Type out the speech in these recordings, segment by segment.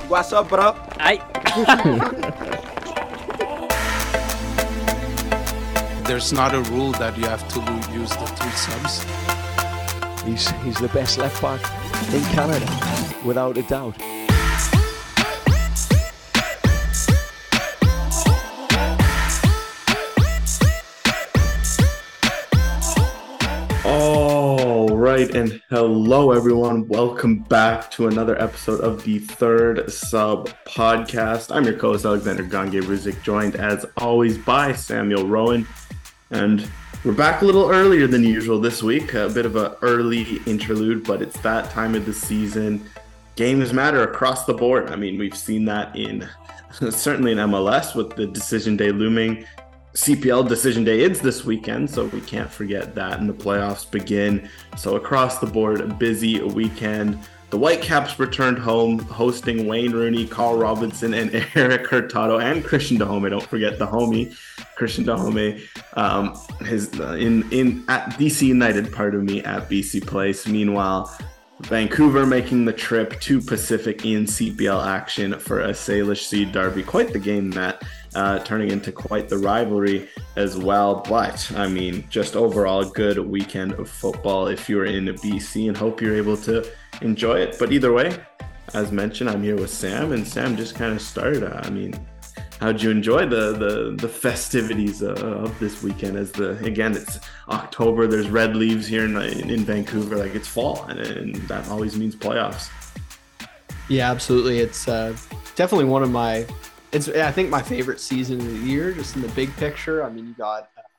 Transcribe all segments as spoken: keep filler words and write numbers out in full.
What's up, bro? Aye. There's not a rule that you have to use the three subs. He's he's the best left back in Canada, without a doubt. All right, and hello everyone. Welcome back to another episode of the Third Sub Podcast. I'm your co-host Alexander Gange-Ruzik, joined as always by Samuel Rowan. And we're back a little earlier than usual this week. A bit of an early interlude, but it's that time of the season. Games matter across the board. I mean, we've seen that in certainly in M L S with the decision day looming. C P L decision day is this weekend, so we can't forget that, and the playoffs begin. So across the board, a busy weekend. The Whitecaps returned home, hosting Wayne Rooney, Carl Robinson, and Eric Hurtado, and Christian Dahome. Don't forget the homie, Christian Dahome, um, his uh, in in at D C United, pardon me, at B C Place. Meanwhile, Vancouver making the trip to Pacific in C P L action for a Salish Seed derby. Quite the game, that. Uh, turning into quite the rivalry as well. But, I mean, just overall a good weekend of football if you're in B C, and hope you're able to enjoy it. But either way, as mentioned, I'm here with Sam, and Sam just kind of started. Uh, I mean, how'd you enjoy the the, the festivities uh, of this weekend? As the again, it's October, there's red leaves here in, in Vancouver, like it's fall, and, and that always means playoffs. Yeah, absolutely. It's uh, definitely one of my It's, I think, my favorite season of the year, just in the big picture. I mean, you got uh,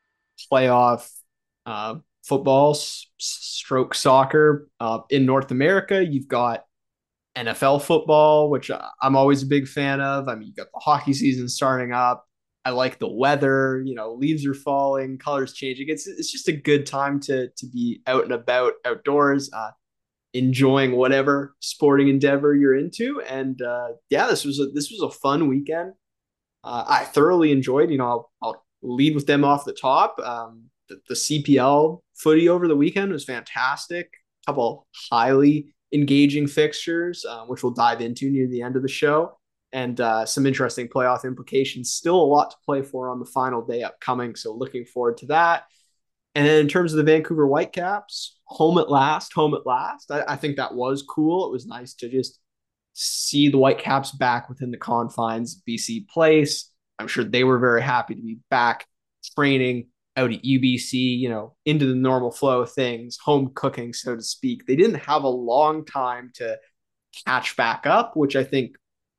playoff uh, football, s- stroke soccer uh, in North America. You've got N F L football, which I'm always a big fan of. I mean, you got the hockey season starting up. I like the weather. You know, leaves are falling, colors changing. It's it's just a good time to to be out and about outdoors. Uh, enjoying whatever sporting endeavor you're into. And uh, yeah, this was a, this was a fun weekend. Uh, I thoroughly enjoyed, you know, I'll, I'll lead with them off the top. Um, the, the C P L footy over the weekend was fantastic. A couple highly engaging fixtures, uh, which we'll dive into near the end of the show. And uh, some interesting playoff implications. Still a lot to play for on the final day upcoming. So looking forward to that. And then in terms of the Vancouver Whitecaps, home at last, home at last. I, I think that was cool. It was nice to just see the Whitecaps back within the confines of B C Place. I'm sure they were very happy to be back training out at U B C, you know, into the normal flow of things, home cooking, so to speak. They didn't have a long time to catch back up, which I think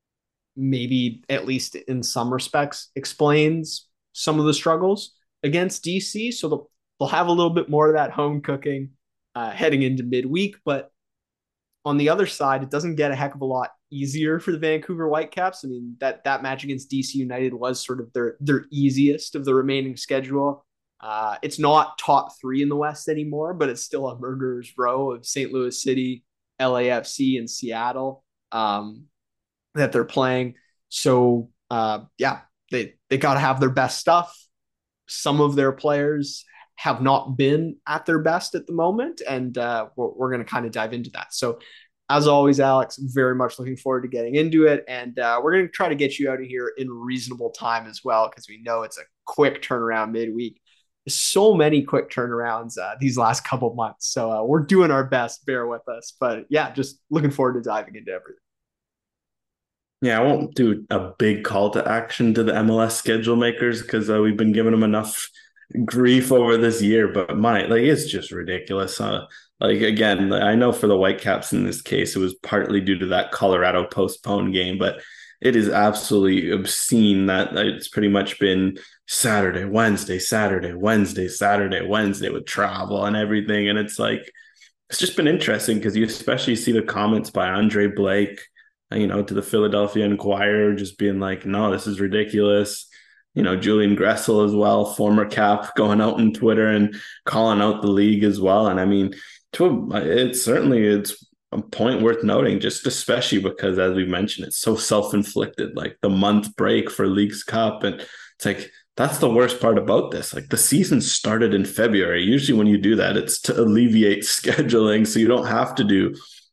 maybe, at least in some respects, explains some of the struggles against D C. So the We'll have a little bit more of that home cooking uh, heading into midweek. But on the other side, it doesn't get a heck of a lot easier for the Vancouver Whitecaps. I mean, that that match against D C United was sort of their, their easiest of the remaining schedule. Uh, it's not top three in the West anymore, but it's still a murderer's row of Saint Louis City, L A F C, and Seattle um, that they're playing. So, uh, yeah, they, they got to have their best stuff. Some of their players have not been at their best at the moment, and uh, we're, we're going to kind of dive into that. So as always, Alex, very much looking forward to getting into it, and uh, we're going to try to get you out of here in reasonable time as well, because we know it's a quick turnaround midweek. There's so many quick turnarounds uh, these last couple of months, so uh, we're doing our best. Bear with us, but yeah, just looking forward to diving into everything. Yeah, I won't do a big call to action to the M L S schedule makers, because uh, we've been giving them enough grief over this year, but my like it's just ridiculous. Uh, like again, I know for the Whitecaps in this case, it was partly due to that Colorado postponed game, but it is absolutely obscene that it's pretty much been Saturday, Wednesday, Saturday, Wednesday, Saturday, Wednesday with travel and everything. And it's like, it's just been interesting because you especially see the comments by Andre Blake, you know, to the Philadelphia Inquirer, just being like, no, this is ridiculous. You know, Julian Gressel as well, former Cap, going out on Twitter and calling out the league as well. And I mean, to a, it's certainly it's a point worth noting, just especially because, as we mentioned, it's so self-inflicted, like the month break for Leagues Cup. And it's like, that's the worst part about this. Like the season started in February. Usually when you do that, it's to alleviate scheduling so you don't have to do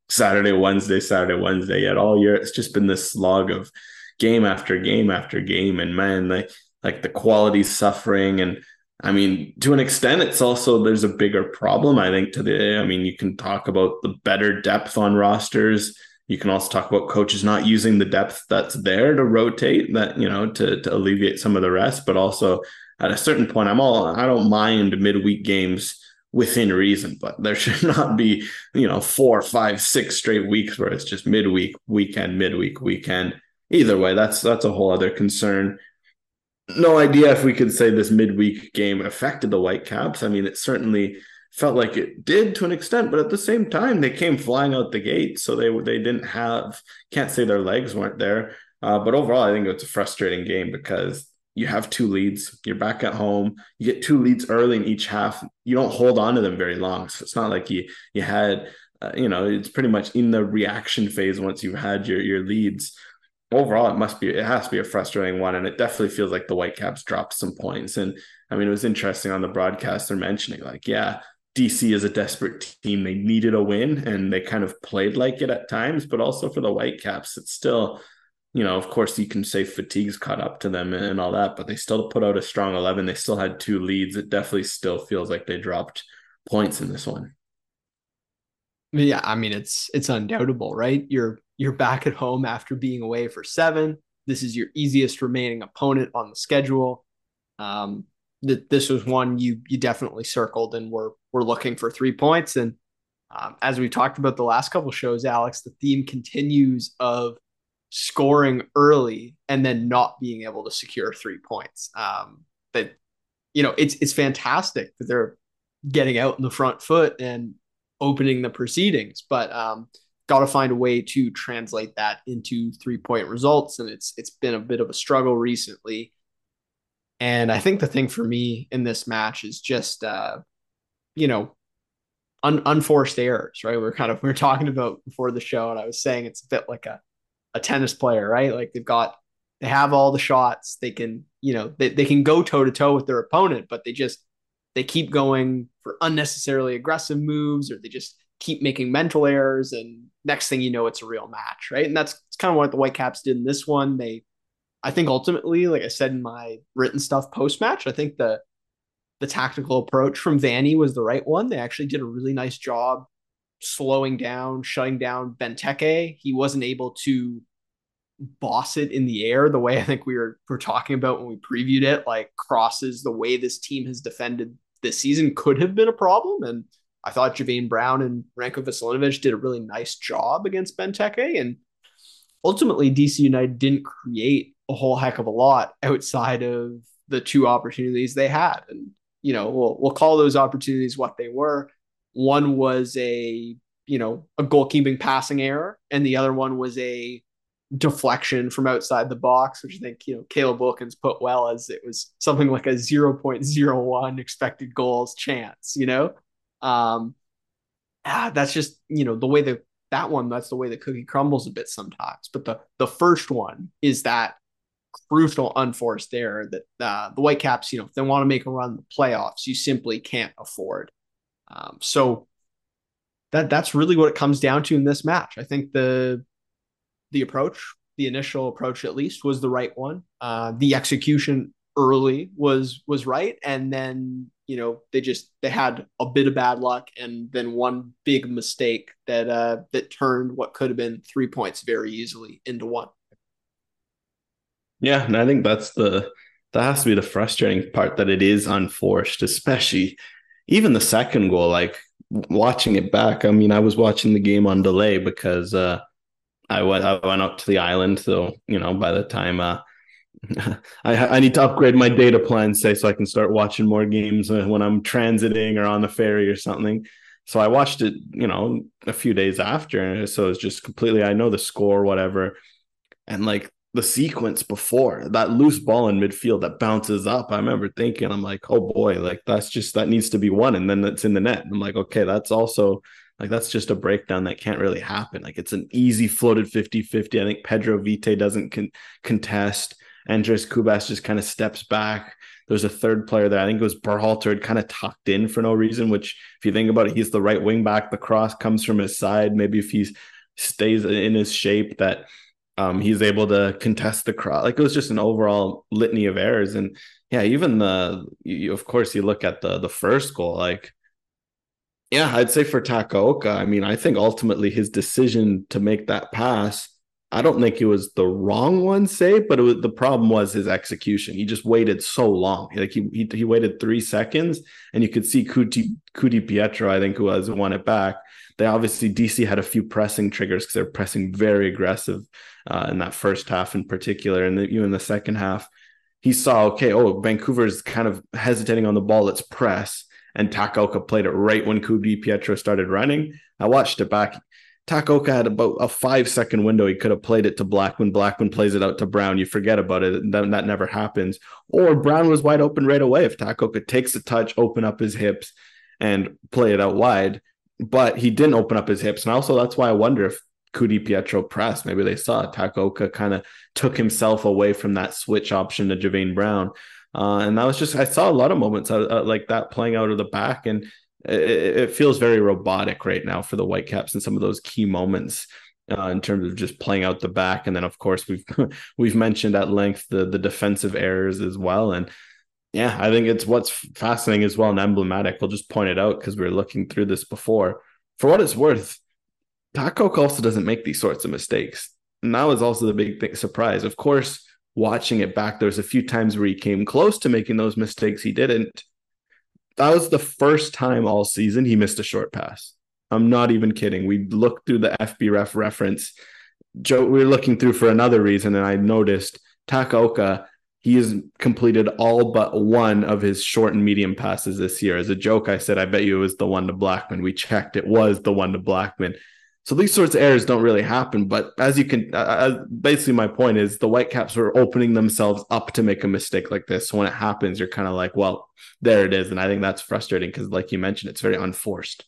Saturday, Wednesday, Saturday, Wednesday. Yet all year it's just been this slog of game after game after game. And man, like like the quality's suffering. And I mean, to an extent, it's also there's a bigger problem, I think, to the I mean, you can talk about the better depth on rosters. You can also talk about coaches not using the depth that's there to rotate that, you know, to, to alleviate some of the rest, but also at a certain point, I'm all, I don't mind midweek games within reason, but there should not be, you know, four, five, six straight weeks where it's just midweek, weekend, midweek, weekend. Either way, that's, that's a whole other concern. No idea if we could say this midweek game affected the Whitecaps. I mean, it certainly felt like it did to an extent, but at the same time, they came flying out the gate. So they they didn't have, can't say their legs weren't there. Uh, but overall, I think it's a frustrating game because you have two leads. You're back at home. You get two leads early in each half. You don't hold on to them very long. So it's not like you you had, uh, you know, it's pretty much in the reaction phase once you've had your your leads. Overall, it must be, it has to be a frustrating one. And it definitely feels like the Whitecaps dropped some points. And I mean, it was interesting on the broadcast, they're mentioning like, yeah, D C is a desperate team. They needed a win and they kind of played like it at times, but also for the Whitecaps, it's still, you know, of course you can say fatigue's caught up to them and all that, but they still put out a strong eleven. They still had two leads. It definitely still feels like they dropped points in this one. Yeah, I mean, it's it's undoubtable, right? You're you're back at home after being away for seven. This is your easiest remaining opponent on the schedule. Um, th- this was one you you definitely circled and we're we're looking for three points. And um, as we talked about the last couple shows, Alex, the theme continues of scoring early and then not being able to secure three points. Um, but you know, it's it's fantastic that they're getting out in the front foot and opening the proceedings, but um, got to find a way to translate that into three-point results, and it's it's been a bit of a struggle recently. And I think the thing for me in this match is just, uh, you know, un- unforced errors, right? We're kind of we we're talking about before the show, and I was saying it's a bit like a a tennis player, right? Like they've got they have all the shots, they can, you know, they they can go toe to toe with their opponent, but they just they keep going for unnecessarily aggressive moves, or they just keep making mental errors. And next thing you know, it's a real match, right? And that's, that's kind of what the Whitecaps did in this one. They, I think ultimately, like I said in my written stuff post-match, I think the the tactical approach from Vanni was the right one. They actually did a really nice job slowing down, shutting down Benteke. He wasn't able to boss it in the air the way I think we were, were talking about when we previewed it. Like crosses, the way this team has defended this season could have been a problem. And I thought Javain Brown and Ranko Veselinovic did a really nice job against Benteke. And ultimately, D C United didn't create a whole heck of a lot outside of the two opportunities they had. And, you know, we'll, we'll call those opportunities what they were. One was a, you know, a goalkeeping passing error, and the other one was a deflection from outside the box, which I think, you know, Caleb Wilkins put well, as it was something like a zero point zero one expected goals chance, you know? Um, ah, that's just, you know, the way that that one, that's the way the cookie crumbles a bit sometimes. But the, the first one is that crucial unforced error that uh, the Whitecaps, you know, if they want to make a run in the playoffs, you simply can't afford. Um, so that that's really what it comes down to in this match. I think the the approach, the initial approach at least, was the right one. Uh, the execution early was was right, and then, you know, they just they had a bit of bad luck, and then one big mistake that uh, that turned what could have been three points very easily into one. Yeah, and I think that's the that has to be the frustrating part, that it is unforced, especially even the second goal. Like watching it back, I mean, I was watching the game on delay because uh, I went I went up to the island, so you know, by the time uh, I I need to upgrade my data plan, say, so I can start watching more games when I'm transiting or on the ferry or something. So I watched it, you know, a few days after, so it's just completely, I know the score, whatever, and like the sequence before that loose ball in midfield that bounces up, I remember thinking, I'm like, oh boy, like that's just, that needs to be one, and then it's in the net. I'm like, okay, that's also like, that's just a breakdown that can't really happen. Like it's an easy floated fifty fifty. I think Pedro Vite doesn't con- contest. Andres Kubas just kind of steps back. There's a third player there. I think it was Berhalter had kind of tucked in for no reason, which if you think about it, he's the right wing back. The cross comes from his side. Maybe if he stays in his shape that um, he's able to contest the cross. Like it was just an overall litany of errors. And yeah, even the, you, of course, you look at the the first goal, like, yeah, I'd say for Takaoka, I mean, I think ultimately his decision to make that pass, I don't think it was the wrong one, say, but it was, the problem was his execution. He just waited so long. Like he he, he waited three seconds, and you could see Kuti, Kuti Pietro, I think, who was who won it back. They obviously, D C had a few pressing triggers because they're pressing very aggressive uh, in that first half in particular. And even in the second half, he saw, okay, oh, Vancouver's kind of hesitating on the ball. Let's press. And Takaoka played it right when Kuti Pietro started running. I watched it back. Takaoka had about a five-second window. He could have played it to Blackman. Blackman plays it out to Brown. You forget about it. That, that never happens. Or Brown was wide open right away. If Takaoka takes a touch, open up his hips, and play it out wide. But he didn't open up his hips. And also that's why I wonder if Kuti Pietro pressed. Maybe they saw Takaoka kind of took himself away from that switch option to Javane Brown. Uh, and that was just, I saw a lot of moments uh, like that playing out of the back, and it, it feels very robotic right now for the Whitecaps in some of those key moments uh, in terms of just playing out the back. And then, of course, we've we've mentioned at length the the defensive errors as well. And yeah, I think it's what's fascinating as well and emblematic. We'll just point it out because we were looking through this before. For what it's worth, Takaoka also doesn't make these sorts of mistakes. And that was also the big thing, surprise. Of course, watching it back, there was a few times where he came close to making those mistakes. He didn't. That was the first time all season he missed a short pass. I'm not even kidding. We looked through the F B ref reference. Joe, we were looking through for another reason, and I noticed Takaoka, he has completed all but one of his short and medium passes this year. As a joke, I said, I bet you it was the one to Blackman. We checked. It was the one to Blackman. So these sorts of errors don't really happen. But as you can, uh, basically my point is the Whitecaps are opening themselves up to make a mistake like this. So when it happens, you're kind of like, well, there it is. And I think that's frustrating because, like you mentioned, it's very unforced.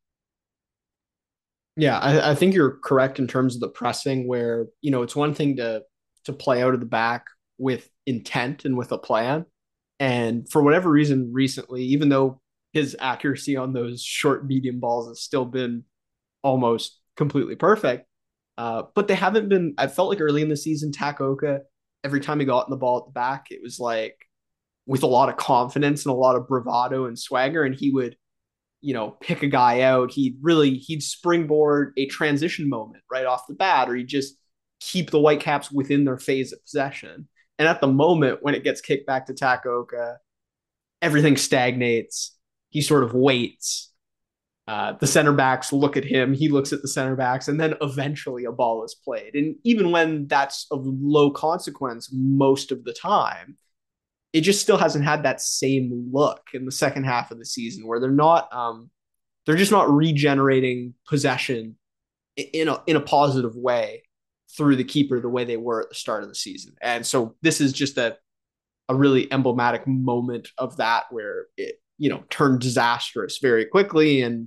Yeah, I, I think you're correct in terms of the pressing where, you know, it's one thing to to play out of the back with intent and with a plan. And for whatever reason recently, even though his accuracy on those short, medium balls has still been almost completely perfect, uh, but they haven't been, I felt like early in the season, Takaoka, every time he got in the ball at the back, it was like with a lot of confidence and a lot of bravado and swagger, and he would, you know, pick a guy out. He'd really, he'd springboard a transition moment right off the bat, or he'd just keep the Whitecaps within their phase of possession. And at the moment when it gets kicked back to Takaoka, everything stagnates. He sort of waits. Uh, the center backs look at him. He looks at the center backs, and then eventually a ball is played. And even when that's of low consequence most of the time, it just still hasn't had that same look in the second half of the season where they're not, um, they're just not regenerating possession in a in a positive way through the keeper the way they were at the start of the season. And so this is just a a really emblematic moment of that where it, you know, turned disastrous very quickly. And,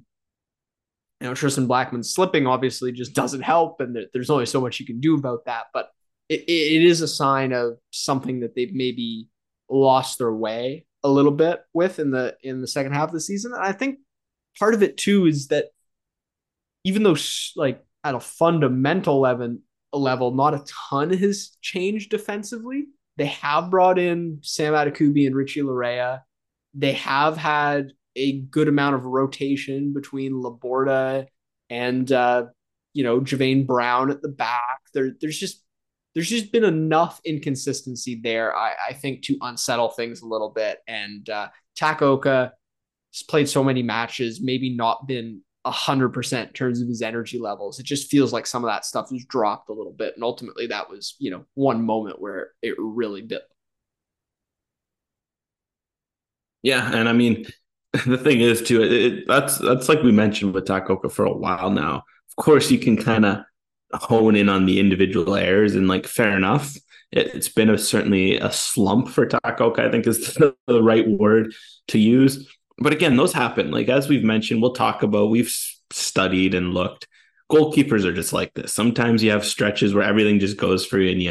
you know, Tristan Blackman slipping obviously just doesn't help. And there, there's only so much you can do about that. But it, it is a sign of something that they've maybe lost their way a little bit with in the in the second half of the season. And I think part of it too is that even though like at a fundamental level, level not a ton has changed defensively. They have brought in Sam Adekubi and Richie Laryea. They have had a good amount of rotation between Laborda and uh, you know, Javane Brown at the back. There, there's just there's just been enough inconsistency there, I, I think, to unsettle things a little bit. And uh, Takaoka has played so many matches, maybe not been one hundred percent in terms of his energy levels. It just feels like some of that stuff has dropped a little bit. And ultimately that was, you know, one moment where it really bit. Yeah. And I mean, the thing is too, it, it, that's, that's like we mentioned with Takaoka for a while now. Of course you can kind of hone in on the individual errors, and like, fair enough. It, it's been a, certainly a slump for Takaoka, I think is the, the right word to use. But again, those happen. Like, as we've mentioned, we'll talk about, we've studied and looked. Goalkeepers are just like this. Sometimes you have stretches where everything just goes for you and you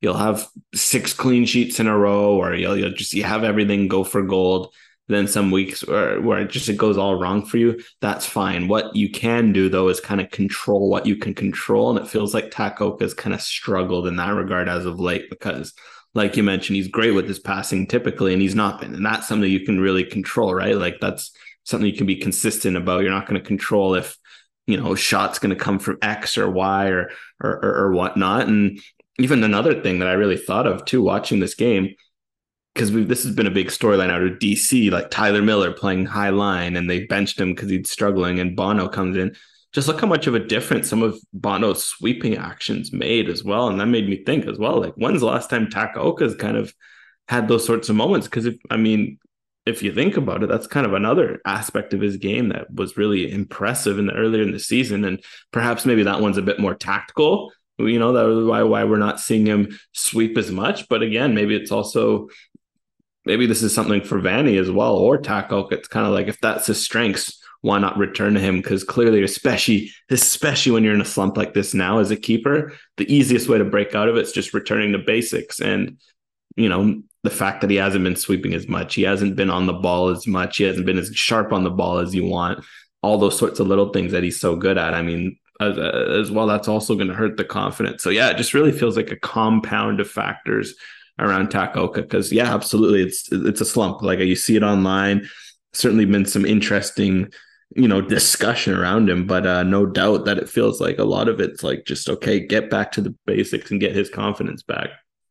you'll have six clean sheets in a row, or you'll, you'll just you have everything go for gold. Then some weeks where, where it just it goes all wrong for you, that's fine. What you can do, though, is kind of control what you can control. And it feels like Takaoka's kind of struggled in that regard as of late because, like you mentioned, he's great with his passing typically, and he's not been. And that's something you can really control, right? Like that's something you can be consistent about. You're not going to control if, you know, shot's going to come from X or Y or, or, or, or whatnot. And even another thing that I really thought of, too, watching this game, because this has been a big storyline out of D C, like Tyler Miller playing high line and they benched him because he's struggling and Bono comes in. Just look how much of a difference some of Bono's sweeping actions made as well. And that made me think as well, like, when's the last time Takaoka's kind of had those sorts of moments? Because, if I mean, if you think about it, that's kind of another aspect of his game that was really impressive in the earlier in the season. And perhaps maybe that one's a bit more tactical. You know, that was why, why we're not seeing him sweep as much. But again, maybe it's also... Maybe this is something for Vanney as well, or Takaoka. It's kind of like, if that's his strengths, why not return to him? Because clearly, especially especially when you're in a slump like this now as a keeper, the easiest way to break out of it is just returning to basics. And, you know, the fact that he hasn't been sweeping as much, he hasn't been on the ball as much, he hasn't been as sharp on the ball as you want, all those sorts of little things that he's so good at. I mean, as, as well, that's also going to hurt the confidence. So, yeah, it just really feels like a compound of factors around Takaoka, because yeah, absolutely, it's it's a slump. Like, you see it online. Certainly been some interesting, you know, discussion around him, but uh, no doubt that it feels like a lot of it's like, just okay, get back to the basics and get his confidence back.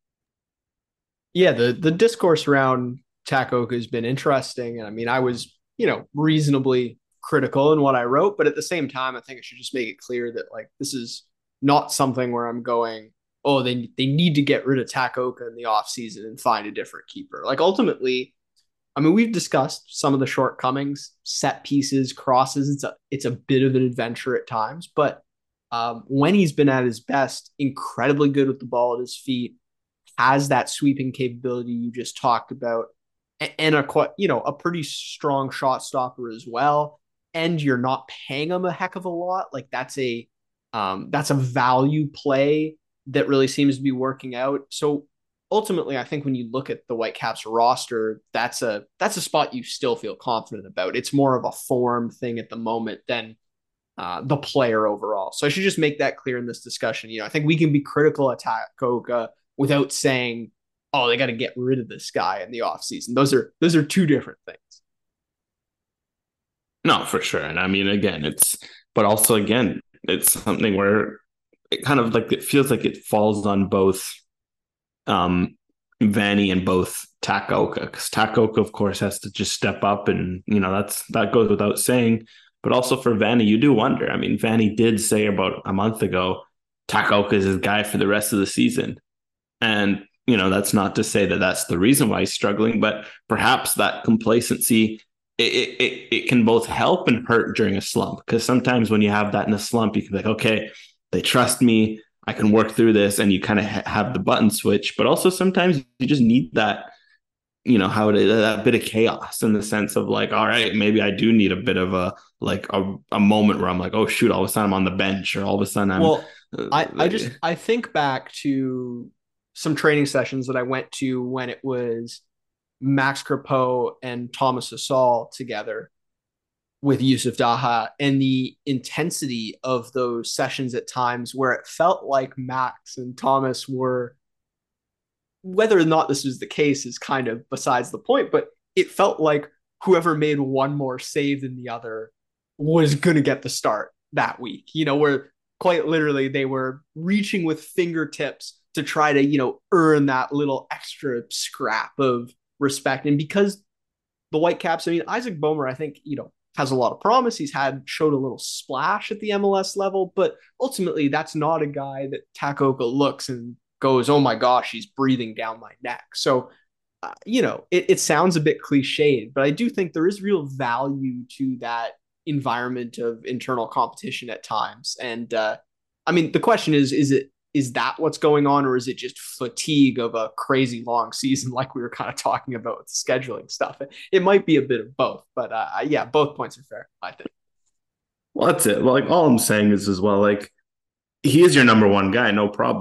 Yeah, the the discourse around Takaoka has been interesting, and I mean, I was, you know, reasonably critical in what I wrote, but at the same time, I think I should just make it clear that, like, this is not something where I'm going, oh, they they need to get rid of Takaoka in the offseason and find a different keeper. Like, ultimately, I mean, we've discussed some of the shortcomings, set pieces, crosses. It's a it's a bit of an adventure at times, but um, when he's been at his best, incredibly good with the ball at his feet, has that sweeping capability you just talked about, and a quite, you know, a pretty strong shot stopper as well. And you're not paying him a heck of a lot. Like, that's a um, that's a value play that really seems to be working out. So ultimately, I think when you look at the Whitecaps roster, that's a that's a spot you still feel confident about. It's more of a form thing at the moment than uh, the player overall. So I should just make that clear in this discussion. You know, I think we can be critical of Takaoka without saying, oh, they got to get rid of this guy in the offseason. Those are those are two different things. No, for sure. And I mean, again, it's, but also, again, it's something where it kind of like, it feels like it falls on both um, Vanney and both Takaoka, because Takaoka, of course, has to just step up, and, you know, that's, that goes without saying. But also for Vanney, you do wonder. I mean, Vanney did say about a month ago, Takaoka is his guy for the rest of the season. And, you know, that's not to say that that's the reason why he's struggling, but perhaps that complacency, it, it, it can both help and hurt during a slump. Because sometimes when you have that in a slump, you can be like, okay, they trust me, I can work through this, and you kind of ha- have the button switch. But also sometimes you just need that, you know, how it is, that bit of chaos, in the sense of like, all right, maybe I do need a bit of a, like a, a moment where I'm like, oh shoot, all of a sudden I'm on the bench, or all of a sudden I'm. Well, I, I just, I think back to some training sessions that I went to when it was Max Crepeau and Thomas Hasal together with Yusuf Daha, and the intensity of those sessions at times where it felt like Max and Thomas were, whether or not this was the case is kind of besides the point, but it felt like whoever made one more save than the other was going to get the start that week, you know, where quite literally they were reaching with fingertips to try to, you know, earn that little extra scrap of respect. And because the Whitecaps, I mean, Isaac Boehmer, I think, you know, has a lot of promise. He's had showed a little splash at the M L S level, but ultimately that's not a guy that Takaoka looks and goes, oh my gosh, he's breathing down my neck. So, uh, you know, it, it sounds a bit cliched, but I do think there is real value to that environment of internal competition at times. And uh, I mean, the question is, is it, is that what's going on, or is it just fatigue of a crazy long season like we were kind of talking about with the scheduling stuff? It, it might be a bit of both, but uh, yeah, both points are fair, I think. Well, that's it. Well, like, all I'm saying is as well, like, he is your number one guy, no problem.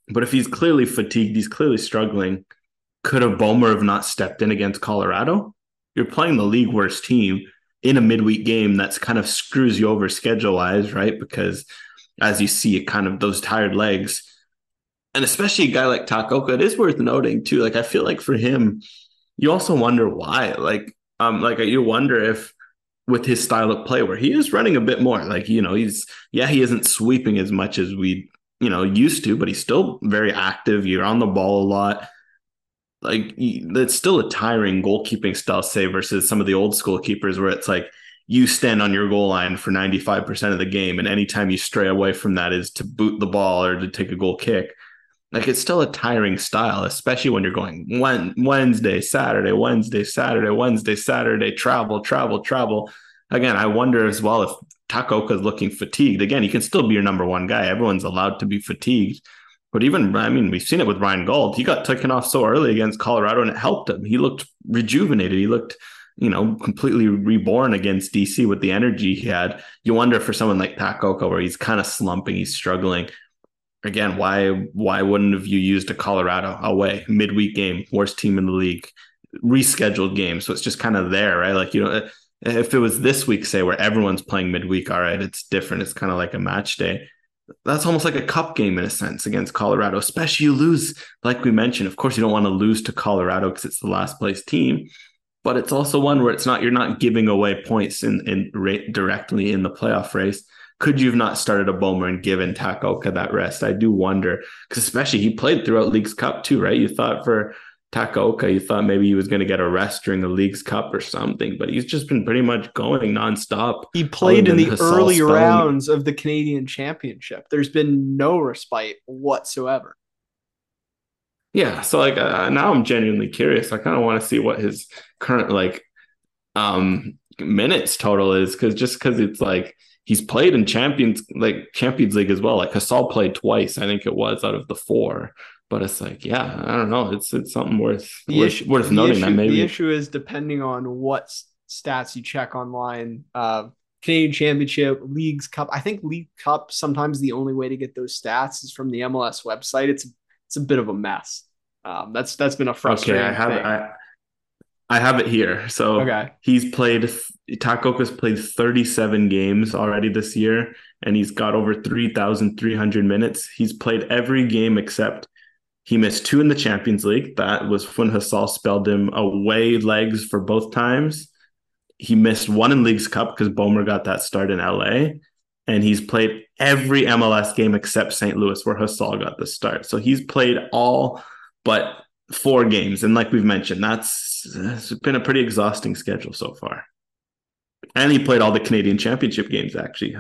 But if he's clearly fatigued, he's clearly struggling, could a Bomer have not stepped in against Colorado? You're playing the league worst team in a midweek game that's kind of screws you over schedule wise, right? Because as you see, it kind of those tired legs, and especially a guy like Takaoka, it is worth noting too. Like I feel like for him, you also wonder why. Like, um, like you wonder if with his style of play, where he is running a bit more, like you know, he's yeah, he isn't sweeping as much as we you know used to, but he's still very active. You're on the ball a lot. Like it's still a tiring goalkeeping style, say, versus some of the old school keepers where it's like you stand on your goal line for ninety-five percent of the game, and anytime you stray away from that is to boot the ball or to take a goal kick. Like it's still a tiring style, especially when you're going Wednesday, Saturday, Wednesday, Saturday, Wednesday, Saturday, travel, travel, travel. Again, I wonder as well if Takaoka is looking fatigued. Again, he can still be your number one guy. Everyone's allowed to be fatigued. But even, I mean, we've seen it with Ryan Gauld. He got taken off so early against Colorado and it helped him. He looked rejuvenated. He looked, you know, completely reborn against D C with the energy he had. You wonder for someone like Takaoka where he's kind of slumping, he's struggling. Again, why why wouldn't have you used a Colorado away, midweek game, worst team in the league, rescheduled game? So it's just kind of there, right? Like, you know, if it was this week, say, where everyone's playing midweek, all right, it's different. It's kind of like a match day. That's almost like a cup game in a sense against Colorado, especially you lose, like we mentioned. Of course, you don't want to lose to Colorado because it's the last place team, but it's also one where it's not, you're not giving away points in, in directly in the playoff race. Could you have not started a Bomer and given Takaoka that rest? I do wonder, because especially he played throughout Leagues Cup too, right? You thought for Takaoka, you thought maybe he was going to get a rest during the Leagues Cup or something, but he's just been pretty much going nonstop. He played in the Hasal early Spelling. rounds of the Canadian Championship. There's been no respite whatsoever. Yeah, so like uh, now I'm genuinely curious. I kind of want to see what his current like um minutes total is, because just because it's like he's played in Champions like Champions League as well. Like Hasal played twice, I think it was, out of the four. But it's like, yeah, I don't know. It's it's something worth the worth, issue, worth the noting. Issue, that maybe the issue is depending on what stats you check online. Uh, Canadian Championship, Leagues Cup. I think League Cup, sometimes the only way to get those stats is from the M L S website. It's it's a bit of a mess. Um, that's that's been a frustrating okay, I have thing. I, I have it here. So okay. he's played Takaoka's played thirty-seven games already this year, and he's got over three thousand three hundred minutes. He's played every game except he missed two in the Champions League. That was when Hasal spelled him away legs for both times. He missed one in Leagues Cup because Bomer got that start in L A. And he's played every M L S game except Saint Louis where Hasal got the start. So he's played all but four games. And like we've mentioned, that's it's been a pretty exhausting schedule so far. And he played all the Canadian Championship games, actually.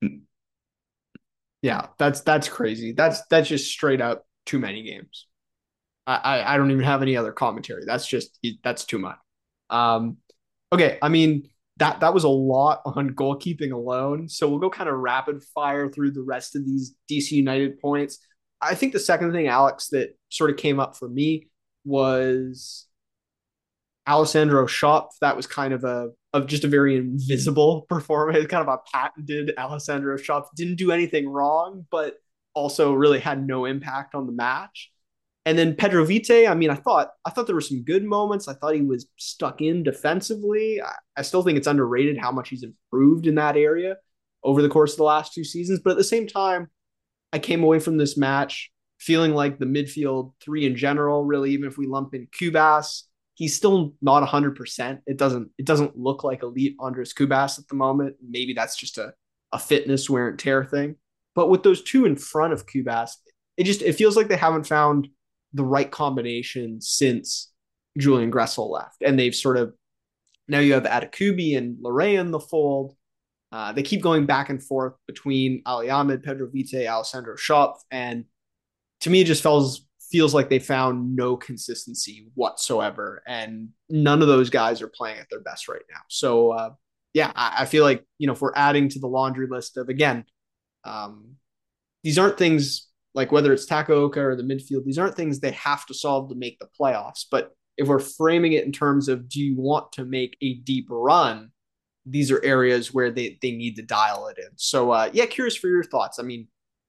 Yeah, that's that's crazy. That's that's just straight up too many games. I, I, I don't even have any other commentary. That's just that's too much. Um, okay, I mean that that was a lot on goalkeeping alone. So we'll go kind of rapid fire through the rest of these D C United points. I think the second thing, Alex, that sort of came up for me was Alessandro Schopf. That was kind of a of just a very invisible performance, kind of a patented Alessandro Schopf. Didn't do anything wrong, but also really had no impact on the match. And then Pedro Vite, I mean, I thought I thought there were some good moments. I thought he was stuck in defensively. I, I still think it's underrated how much he's improved in that area over the course of the last two seasons. But at the same time, I came away from this match feeling like the midfield three in general, really, even if we lump in Cubas, he's still not one hundred percent. It doesn't it doesn't look like elite Andres Cubas at the moment. Maybe that's just a, a fitness wear and tear thing. But with those two in front of Cubas, it just it feels like they haven't found the right combination since Julian Gressel left. And they've sort of, now you have Adekubi and Lorraine in the fold. Uh, they keep going back and forth between Ali Ahmed, Pedro Vite, Alessandro Schopf. And to me, it just feels, feels like they found no consistency whatsoever. And none of those guys are playing at their best right now. So, uh, yeah, I, I feel like, you know, if we're adding to the laundry list of, again, um, these aren't things like whether it's Takaoka or the midfield, these aren't things they have to solve to make the playoffs. But if we're framing it in terms of, do you want to make a deep run? These are areas where they, they need to dial it in. So, uh, yeah, curious for your thoughts. I mean,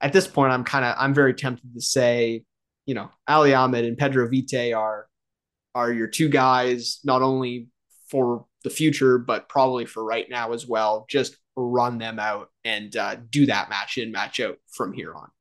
at this point, I'm kind of I'm very tempted to say, you know, Ali Ahmed and Pedro Vite are are your two guys, not only for the future, but probably for right now as well. Just run them out and uh, do that match in, match out from here on.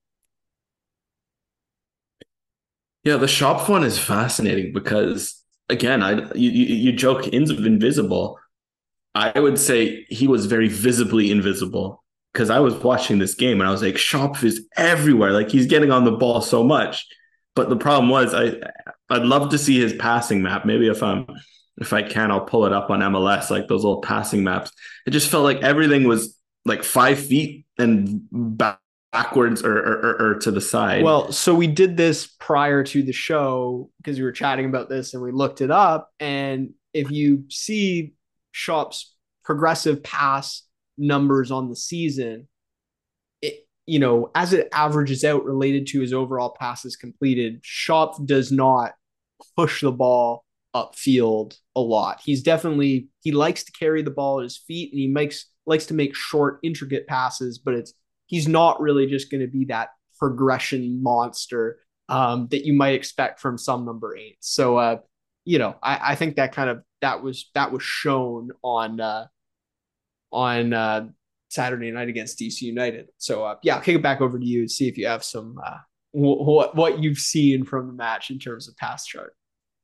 Yeah, the Shop one is fascinating because again, I you, you, you joke invisible. I would say he was very visibly invisible because I was watching this game and I was like, Shop is everywhere. Like he's getting on the ball so much. But the problem was I I'd love to see his passing map. Maybe if I'm if I can, I'll pull it up on M L S, like those little passing maps. It just felt like everything was like five feet and back backwards or, or, or to the side. Well, so we did this prior to the show because we were chatting about this and we looked it up. And if you see Shop's progressive pass numbers on the season, it, you know, as it averages out related to his overall passes completed, Shop does not push the ball upfield a lot. He's definitely, he likes to carry the ball at his feet and he makes, likes to make short, intricate passes, but it's, he's not really just going to be that progression monster um, that you might expect from some number eight. So, uh, you know, I, I think that kind of that was that was shown on uh, on uh, Saturday night against D C United. So, uh, yeah, I'll kick it back over to you and see if you have some uh, what what you've seen from the match in terms of pass chart.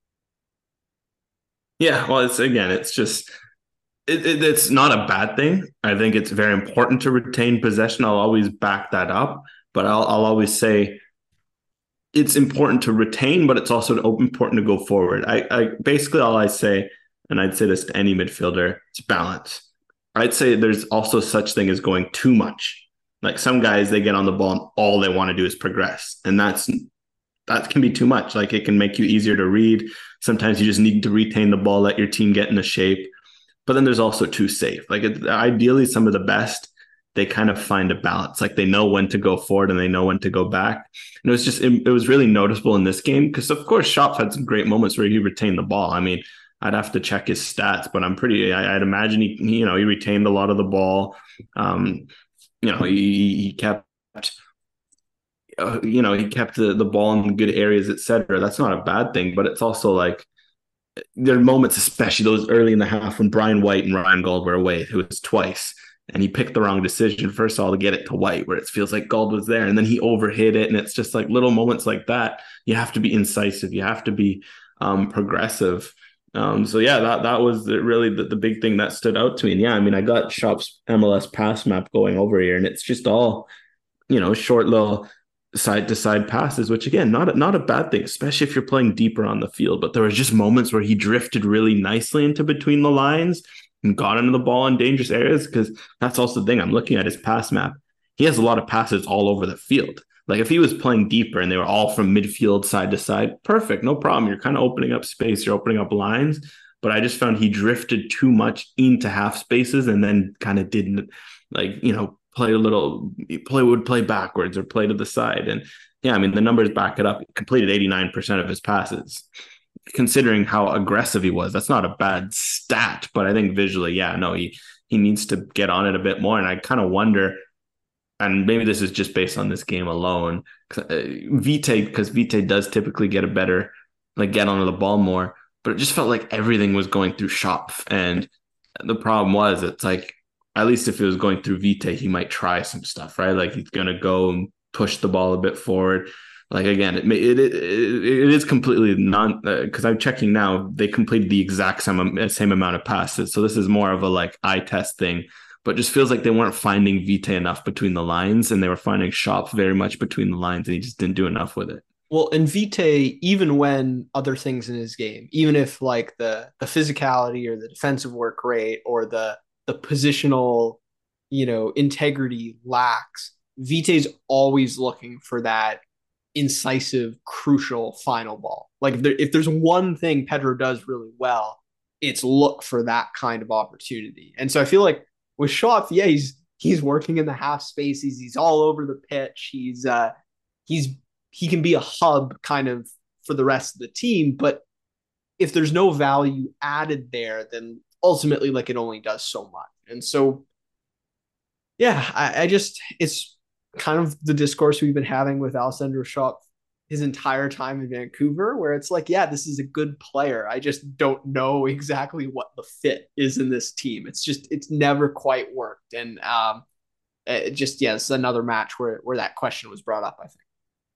Yeah, well, it's again, it's just. It, it, it's not a bad thing. I think it's very important to retain possession. I'll always back that up, but I'll, I'll always say it's important to retain, but it's also important to go forward. I, I basically all I say, and I'd say this to any midfielder, it's balance. I'd say there's also such thing as going too much. Like some guys, they get on the ball and all they want to do is progress, and that's that can be too much. Like it can make you easier to read. Sometimes you just need to retain the ball, let your team get into shape. But then there's also too safe. Like it, ideally, some of the best, they kind of find a balance. Like they know when to go forward and they know when to go back. And it was just, it, it was really noticeable in this game because, of course, Shop had some great moments where he retained the ball. I mean, I'd have to check his stats, but I'm pretty, I, I'd imagine he, you know, he retained a lot of the ball. Um, you know, he, he kept, uh, you know, he kept the, the ball in good areas, et cetera. That's not a bad thing, but it's also like, there are moments, especially those early in the half when Brian White and Ryan Gauld were away. It was twice. And he picked the wrong decision, first of all, to get it to White, where it feels like Gauld was there. And then he overhit it. And it's just like little moments like that. You have to be incisive. You have to be um, progressive. Um, so, yeah, that that was the, really the, the big thing that stood out to me. And, yeah, I mean, I got Shop's M L S pass map going over here. And it's just all, you know, short little side to side passes, which again, not a, not a bad thing, especially if you're playing deeper on the field. But there was just moments where he drifted really nicely into between the lines and got into the ball in dangerous areas, because that's also the thing. I'm looking at his pass map. He has a lot of passes all over the field. Like if he was playing deeper and they were all from midfield side to side, perfect, no problem. You're kind of opening up space, you're opening up lines. But I just found he drifted too much into half spaces and then kind of didn't, like, you know, play a little, play would play backwards or play to the side. And yeah, I mean, the numbers back it up. He completed eighty-nine percent of his passes. Considering how aggressive he was, that's not a bad stat. But I think visually, yeah, no, he he needs to get on it a bit more. And I kind of wonder, and maybe this is just based on this game alone, uh, Vite, because Vite does typically get a better, like get onto the ball more, but it just felt like everything was going through Shop. And the problem was, it's like, at least if it was going through Vite, he might try some stuff, right? Like he's going to go and push the ball a bit forward. Like, again, it it it, it is completely non, because uh, I'm checking now, they completed the exact same, same amount of passes. So this is more of a like eye test thing, but it just feels like they weren't finding Vite enough between the lines, and they were finding Shop very much between the lines, and he just didn't do enough with it. Well, and Vite, even when other things in his game, even if like the the physicality or the defensive work rate or the the positional, you know, integrity lacks, Vite's always looking for that incisive, crucial final ball. Like if, there, if there's one thing Pedro does really well, it's look for that kind of opportunity. And so I feel like with Shop, yeah, he's he's working in the half spaces. He's all over the pitch. He's uh he's he can be a hub kind of for the rest of the team. But if there's no value added there, then ultimately, like, it only does so much. And so, yeah, I, I just, it's, kind of the discourse we've been having with Alessandro Schott his entire time in Vancouver, where it's like, yeah, this is a good player. I just don't know exactly what the fit is in this team. It's just, it's never quite worked. And um, it just, yeah, it's another match where, where that question was brought up, I think.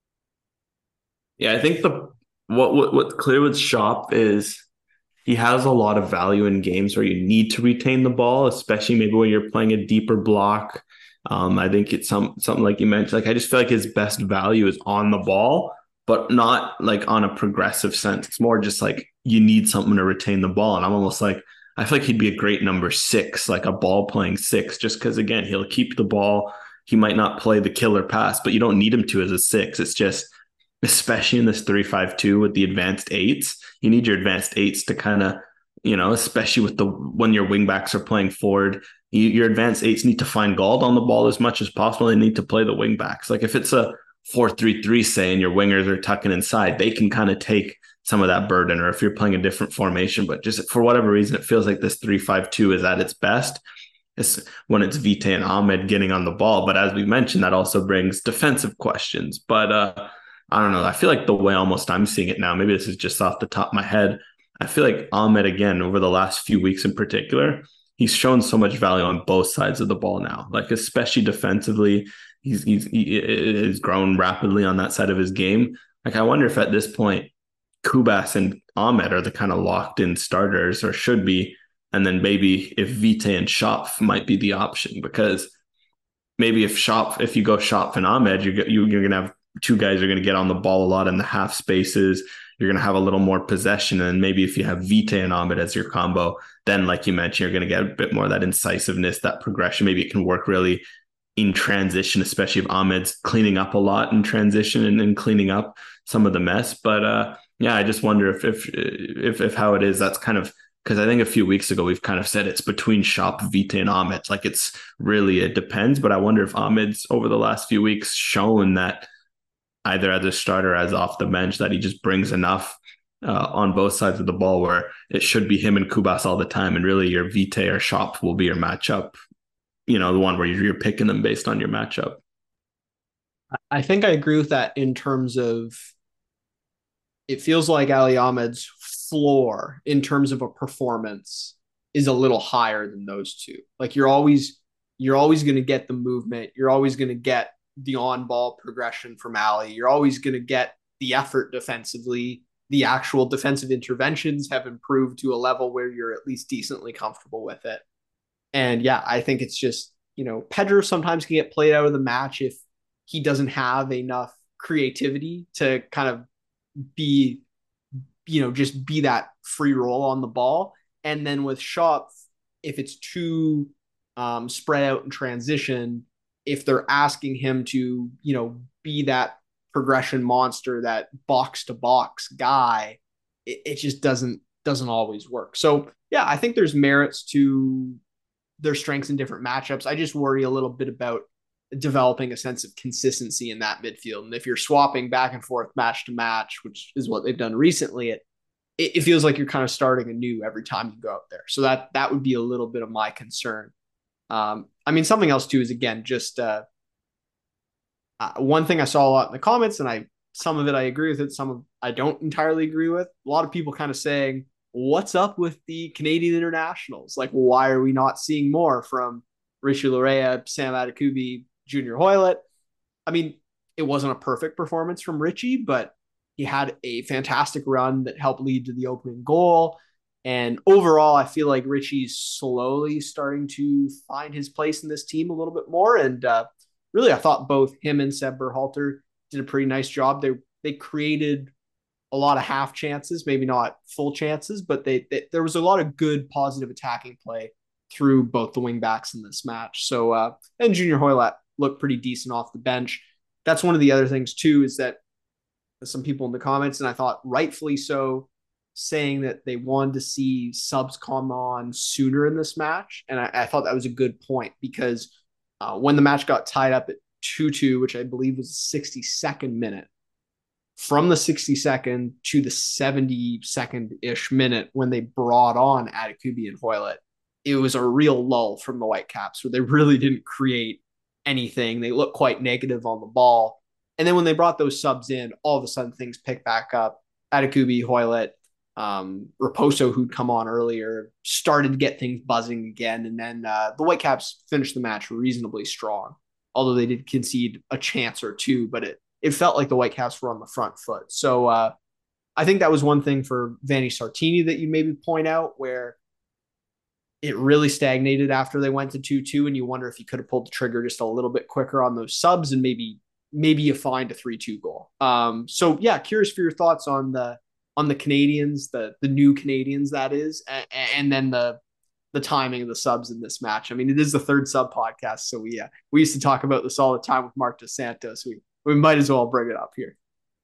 Yeah, I think the what what what's clear with Shop is he has a lot of value in games where you need to retain the ball, especially maybe when you're playing a deeper block. Um, I think it's some something like you mentioned. Like I just feel like his best value is on the ball, but not like on a progressive sense. It's more just like you need something to retain the ball. And I'm almost like I feel like he'd be a great number six, like a ball playing six, just because again he'll keep the ball. He might not play the killer pass, but you don't need him to as a six. It's just especially in this three five two with the advanced eights, you need your advanced eights to kind of, you know, especially with the when your wingbacks are playing forward, you, your advanced eights need to find Gauld on the ball as much as possible. They need to play the wingbacks. Like if it's a four three three, say, and your wingers are tucking inside, they can kind of take some of that burden. Or if you're playing a different formation, but just for whatever reason, it feels like this three five two is at its best. It's when it's Vite and Ahmed getting on the ball. But as we mentioned, that also brings defensive questions. But uh I don't know. I feel like the way almost I'm seeing it now, maybe this is just off the top of my head. I feel like Ahmed, again, over the last few weeks in particular, he's shown so much value on both sides of the ball now, like especially defensively. He's, he's, he has grown rapidly on that side of his game. Like, I wonder if at this point, Kubas and Ahmed are the kind of locked in starters or should be. And then maybe if Vite and Schopf might be the option, because maybe if Schopf, if you go Schopf and Ahmed, you're, you, you're going to have two guys are going to get on the ball a lot in the half spaces. You're going to have a little more possession. And maybe if you have Vite and Ahmed as your combo, then like you mentioned, you're going to get a bit more of that incisiveness, that progression. Maybe it can work really in transition, especially if Ahmed's cleaning up a lot in transition and, and cleaning up some of the mess. But uh, yeah, I just wonder if, if, if, if how it is, that's kind of, because I think a few weeks ago, we've kind of said it's between Schopf, Vite, and Ahmed. Like it's really, it depends. But I wonder if Ahmed's over the last few weeks shown that either as a starter, as off the bench, that he just brings enough uh, on both sides of the ball where it should be him and Kubas all the time. And really your Vite or Schopf will be your matchup, you know, the one where you're picking them based on your matchup. I think I agree with that in terms of it feels like Ali Ahmed's floor in terms of a performance is a little higher than those two. Like you're always, you're always going to get the movement. You're always going to get the on-ball progression from Ali. You're always going to get the effort defensively. The actual defensive interventions have improved to a level where you're at least decently comfortable with it. And yeah, I think it's just, you know, Pedro sometimes can get played out of the match if he doesn't have enough creativity to kind of be, you know, just be that free roll on the ball. And then with Schopf, if it's too um, spread out in transition, if they're asking him to, you know, be that progression monster, that box to box guy, it, it just doesn't doesn't always work. So yeah, I think there's merits to their strengths in different matchups. I just worry a little bit about developing a sense of consistency in that midfield. And if you're swapping back and forth match to match, which is what they've done recently, it it feels like you're kind of starting anew every time you go out there. So that that would be a little bit of my concern. Um, I mean, something else too is again just uh, uh, one thing I saw a lot in the comments, and I some of it I agree with it, some of I don't entirely agree with. A lot of people kind of saying, "What's up with the Canadian internationals? Like, why are we not seeing more from Richie Laryea, Sam Adekubi, Junior Hoilett?" I mean, it wasn't a perfect performance from Richie, but he had a fantastic run that helped lead to the opening goal. And overall, I feel like Richie's slowly starting to find his place in this team a little bit more. And uh, really, I thought both him and Seb Berhalter did a pretty nice job. They they created a lot of half chances, maybe not full chances, but they, they there was a lot of good, positive attacking play through both the wing backs in this match. So, uh, and Junior Hoilett looked pretty decent off the bench. That's one of the other things too, is that some people in the comments, and I thought rightfully so, saying that they wanted to see subs come on sooner in this match. And I, I thought that was a good point because uh, when the match got tied up at two two, which I believe was the sixty-second minute, from the sixty-second to the seventy-second-ish minute when they brought on Adekubi and Hoilett, it was a real lull from the Whitecaps where they really didn't create anything. They looked quite negative on the ball. And then when they brought those subs in, all of a sudden things picked back up. Adekubi, Hoylett, um, Raposo, who'd come on earlier, started to get things buzzing again. And then uh, the Whitecaps finished the match reasonably strong, although they did concede a chance or two, but it, it felt like the Whitecaps were on the front foot. So uh, I think that was one thing for Vanni Sartini that you maybe point out, where it really stagnated after they went to two two, and you wonder if you could have pulled the trigger just a little bit quicker on those subs, and maybe maybe you find a three two goal. Um, so yeah, curious for your thoughts on the on the Canadians, the the new Canadians, that is, and, and then the the timing of the subs in this match. I mean, it is the third sub podcast, so we uh, we used to talk about this all the time with Mark Dos Santos. We we might as well bring it up here.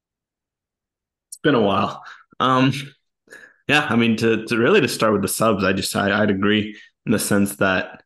It's been a while. Um, yeah, I mean, to to really to start with the subs, I just I, I'd agree in the sense that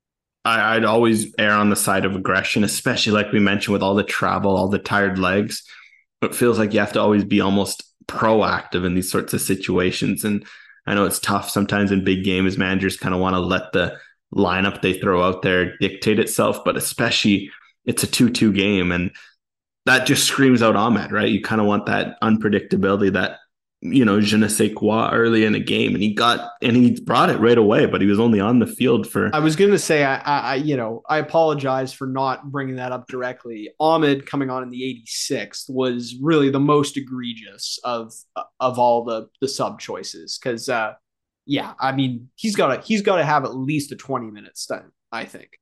I, I'd always err on the side of aggression, especially like we mentioned with all the travel, all the tired legs. It feels like you have to always be almost proactive in these sorts of situations. And I know it's tough sometimes in big games. Managers kind of want to let the lineup they throw out there dictate itself, but especially it's a two two game, and that just screams out Ahmed, right? You kind of want that unpredictability, that, you know, je ne sais quoi early in a game, and he got and he brought it right away, but he was only on the field for. I was going to say, I, I, you know, I apologize for not bringing that up directly. Ahmed coming on in the eighty-sixth was really the most egregious of of all the the sub choices, because, uh, yeah, I mean, he's got to he's got to have at least a twenty minute stint, I think.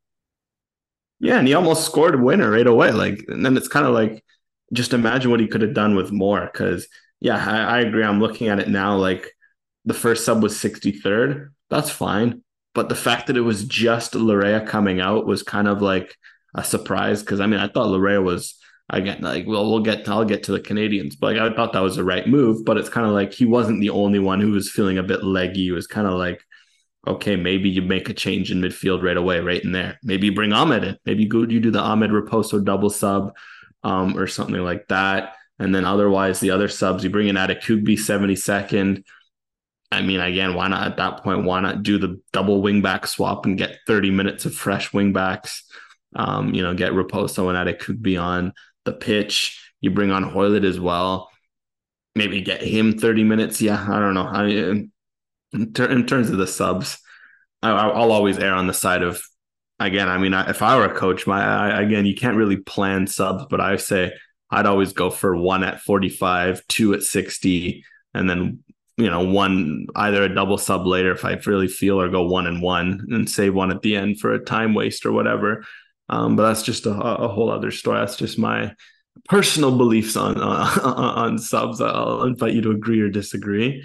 Yeah, and he almost scored a winner right away. Like, and then it's kind of like, just imagine what he could have done with more, because. Yeah, I, I agree. I'm looking at it now. Like, the first sub was sixty-third. That's fine. But the fact that it was just Larea coming out was kind of like a surprise. Because I mean, I thought Larea was, again, like, well, we'll get, I'll get to the Canadians, but like, I thought that was the right move. But it's kind of like he wasn't the only one who was feeling a bit leggy. It was kind of like, okay, maybe you make a change in midfield right away, right in there. Maybe you bring Ahmed in. Maybe you, you do the Ahmed Raposo double sub um, or something like that. And then otherwise, the other subs, you bring in Adekubi seventy-second. I mean, again, why not at that point? Why not do the double wingback swap and get thirty minutes of fresh wingbacks? Um, you know, get Raposo and Adekubi on the pitch. You bring on Hoylett as well. Maybe get him thirty minutes. Yeah, I don't know. I mean, in, ter- in terms of the subs, I, I'll always err on the side of, again, I mean, if I were a coach, my I, again, you can't really plan subs, but I say, I'd always go for one at forty-five, two at sixty, and then, you know, one, either a double sub later if I really feel, or go one and one and save one at the end for a time waste or whatever. Um, but that's just a, a whole other story. That's just my personal beliefs on, on, on subs. I'll invite you to agree or disagree.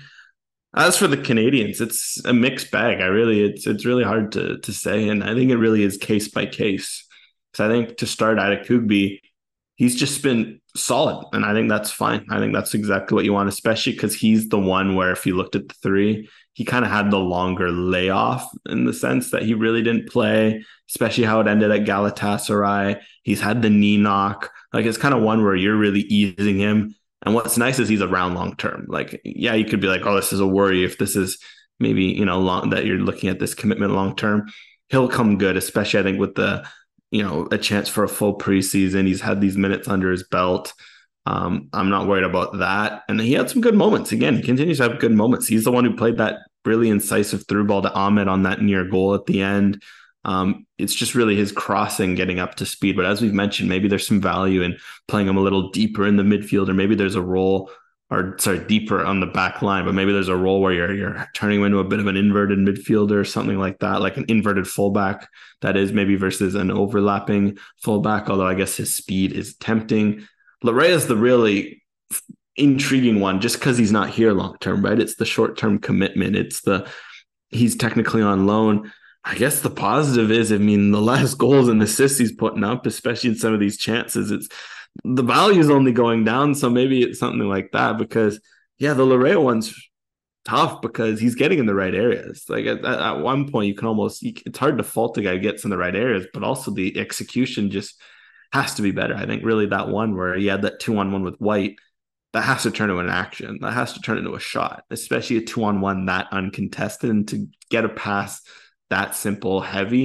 As for the Canadians, it's a mixed bag. I really, it's it's really hard to to say, and I think it really is case by case. So I think to start, Adekubi, he's just been solid, and I think that's fine. I think that's exactly what you want, especially because he's the one where, if you looked at the three, he kind of had the longer layoff in the sense that he really didn't play, especially how it ended at Galatasaray. He's had the knee knock. Like, it's kind of one where you're really easing him. And what's nice is he's around long term. Like, yeah, you could be like, oh, this is a worry if this is maybe, you know, long, that you're looking at this commitment long term. He'll come good, especially I think with the, you know, a chance for a full preseason. He's had these minutes under his belt. Um, I'm not worried about that. And he had some good moments. Again, he continues to have good moments. He's the one who played that really incisive through ball to Ahmed on that near goal at the end. Um, it's just really his crossing getting up to speed. But as we've mentioned, maybe there's some value in playing him a little deeper in the midfield, or maybe there's a role, or sorry, deeper on the back line, but maybe there's a role where you're you're turning him into a bit of an inverted midfielder or something like that, like an inverted fullback, that is, maybe versus an overlapping fullback, although I guess his speed is tempting. Larea is the really intriguing one just because he's not here long term, right? It's the short-term commitment. It's the, he's technically on loan. I guess the positive is, I mean, the last goals and assists he's putting up, especially in some of these chances, it's, the value is only going down. So maybe it's something like that, because yeah, the Larea one's tough because he's getting in the right areas. Like at, at one point you can almost, you, it's hard to fault a guy who gets in the right areas, but also the execution just has to be better. I think really that one where he had that two on one with White, that has to turn into an action. That has to turn into a shot, especially a two on one that uncontested, and to get a pass that simple, heavy.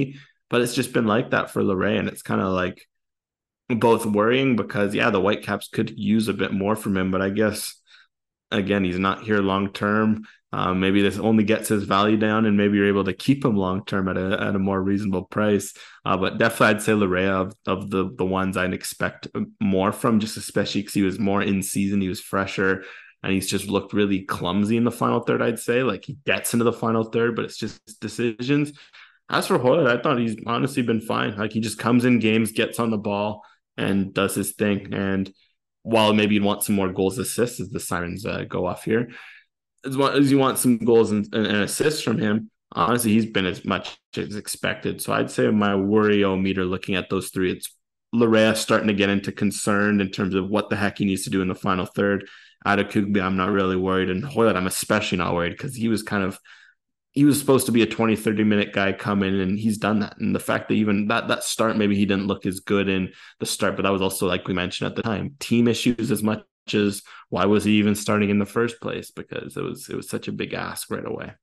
but it's just been like that for Laryea, and it's kind of like both worrying because yeah, the Whitecaps could use a bit more from him, but I guess again, he's not here long term. Um, maybe this only gets his value down, and maybe you're able to keep him long term at a at a more reasonable price. Uh, but definitely, I'd say Laryea of, of the the ones I'd expect more from, just especially because he was more in season, he was fresher, and he's just looked really clumsy in the final third. I'd say like he gets into the final third, but it's just decisions. As for Hoyle, I thought he's honestly been fine. Like he just comes in games, gets on the ball, and does his thing. And while maybe you'd want some more goals, assists as the sirens uh, go off here, as well as you want some goals and, and, and assists from him, honestly, he's been as much as expected. So I'd say my worry-o meter looking at those three, it's Laryea starting to get into concerned in terms of what the heck he needs to do in the final third. Adekugbe, I'm not really worried. And Hoyle, I'm especially not worried because he was kind of he was supposed to be a twenty, thirty minute guy come in, and he's done that. And the fact that even that that start, maybe he didn't look as good in the start, but that was also, like we mentioned at the time, team issues as much as why was he even starting in the first place? Because it was it was such a big ask right away.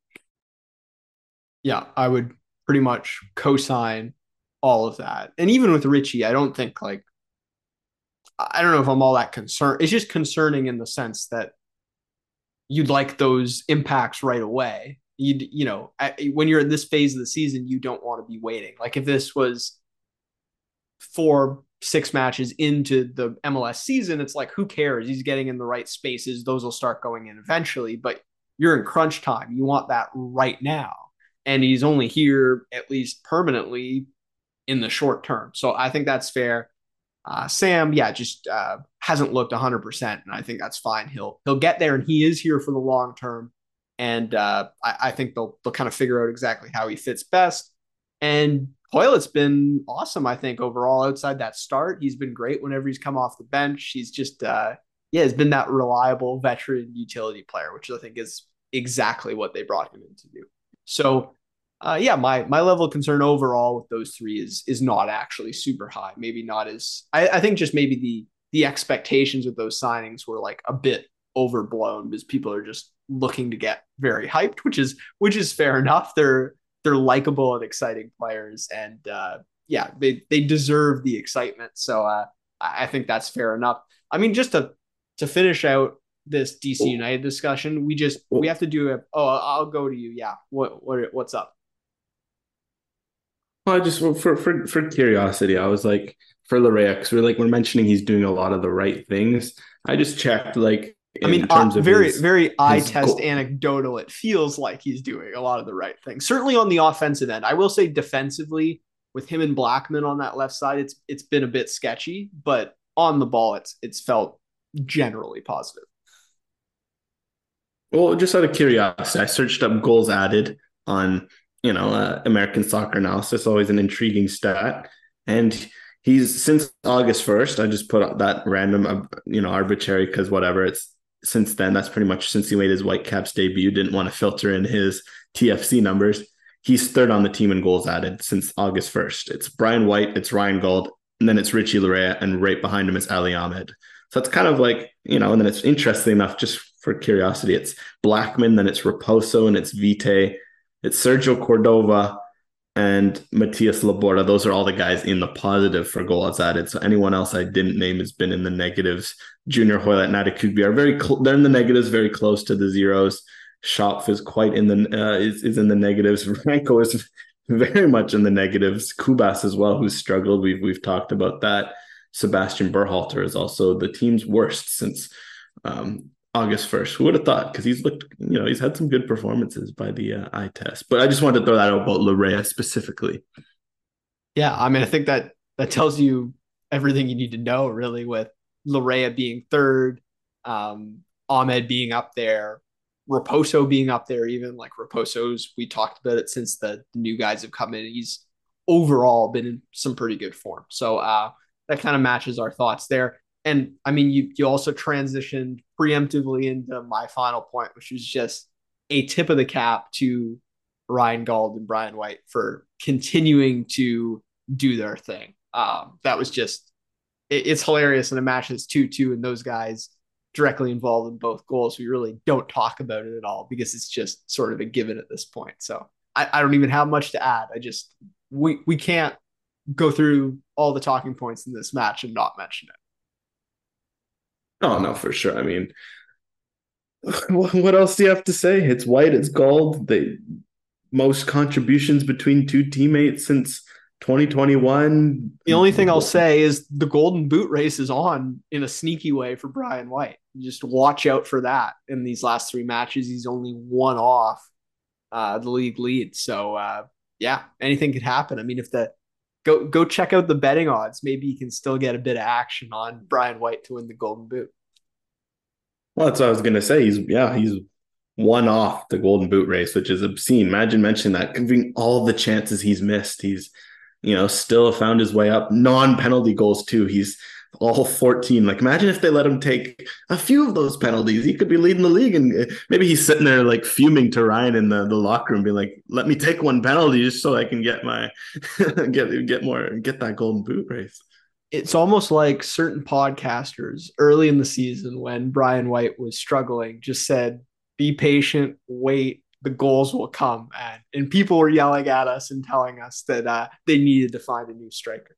Yeah, I would pretty much co-sign all of that. And even with Ritchie, I don't think like I don't know if I'm all that concerned. It's just concerning in the sense that you'd like those impacts right away. You you know, when you're in this phase of the season, you don't want to be waiting. Like if this was four, six matches into the M L S season, it's like, who cares? He's getting in the right spaces. Those will start going in eventually, but you're in crunch time. You want that right now. And he's only here at least permanently in the short term. So I think that's fair. Uh, Sam, yeah, just uh, hasn't looked one hundred percent, and I think that's fine. He'll he'll get there, and he is here for the long term. And uh, I, I think they'll they'll kind of figure out exactly how he fits best. And Hoylett's been awesome, I think, overall outside that start. He's been great whenever he's come off the bench. He's just, uh, yeah, has been that reliable veteran utility player, which I think is exactly what they brought him in to do. So, uh, yeah, my my level of concern overall with those three is is not actually super high. Maybe not as I, I think just maybe the the expectations with those signings were like a bit overblown because people are just looking to get very hyped, which is which is fair enough. They're they're likable and exciting players, and uh, yeah, they they deserve the excitement. So uh, I think that's fair enough. I mean, just to to finish out this D C United discussion, we just we have to do a. Oh, I'll go to you. Yeah, what what what's up? Well, I just for for for curiosity, I was like for Laryea, because we're like we're mentioning he's doing a lot of the right things. I just checked like. I mean, uh, very, his, very eye test goal. Anecdotal. It feels like he's doing a lot of the right things. Certainly on the offensive end. I will say defensively, with him and Blackman on that left side, it's it's been a bit sketchy. But on the ball, it's it's felt generally positive. Well, just out of curiosity, I searched up goals added on you know uh, American Soccer Analysis. Always an intriguing stat, and. He's since August first. I just put that random, you know, arbitrary because whatever. It's since then. That's pretty much since he made his Whitecaps debut. Didn't want to filter in his T F C numbers. He's third on the team in goals added since August first. It's Brian White, it's Ryan Gauld, and then it's Richie Laryea, and right behind him is Ali Ahmed. So it's kind of like, you know, and then it's interesting enough, just for curiosity, it's Blackman, then it's Raposo, and it's Vite, it's Sergio Cordova, and Matias Laborda. Those are all the guys in the positive for goals added. So anyone else I didn't name has been in the negatives. Junior Hoylett and Adekugbe are very cl- they're in the negatives, very close to the zeros. Schopf is quite in the uh, is, is in the negatives. Franco is very much in the negatives. Kubas as well, who's struggled. We've we've talked about that. Sebastian Berhalter is also the team's worst since um, August first. Who would have thought? Because he's looked, you know, he's had some good performances by the uh, eye test. But I just wanted to throw that out about Laryea specifically. Yeah, I mean, I think that that tells you everything you need to know, really, with Laryea being third, um, Ahmed being up there, Raposo being up there, even like Raposo's, we talked about it since the, the new guys have come in. He's overall been in some pretty good form. So uh, that kind of matches our thoughts there. And I mean, you you also transitioned preemptively into my final point, which was just a tip of the cap to Ryan Gauld and Brian White for continuing to do their thing. Um, that was just, it, it's hilarious in a match that's two two and those guys directly involved in both goals. We really don't talk about it at all because it's just sort of a given at this point. So I, I don't even have much to add. I just, we we can't go through all the talking points in this match and not mention it. Oh no, for sure. I mean, what else do you have to say? It's White, it's Gold. The most contributions between two teammates since twenty twenty-one. The only thing I'll say is the golden boot race is on in a sneaky way for Brian White. Just watch out for that. In these last three matches, he's only one off uh, the league lead. So uh, yeah, anything could happen. I mean, if the go go check out the betting odds, maybe you can still get a bit of action on Brian White to win the golden boot. Well, that's what I was gonna say. He's yeah, he's one off the golden boot race, which is obscene. Imagine mentioning that, considering all the chances he's missed. He's, you know, still found his way up. Non-penalty goals too. He's all fourteen. Like, imagine if they let him take a few of those penalties. He could be leading the league, and maybe he's sitting there like fuming to Ryan in the, the locker room, being like, "Let me take one penalty just so I can get my get get more get that golden boot race." It's almost like certain podcasters early in the season when Brian White was struggling just said, "Be patient, wait, the goals will come." And, and people were yelling at us and telling us that uh, they needed to find a new striker.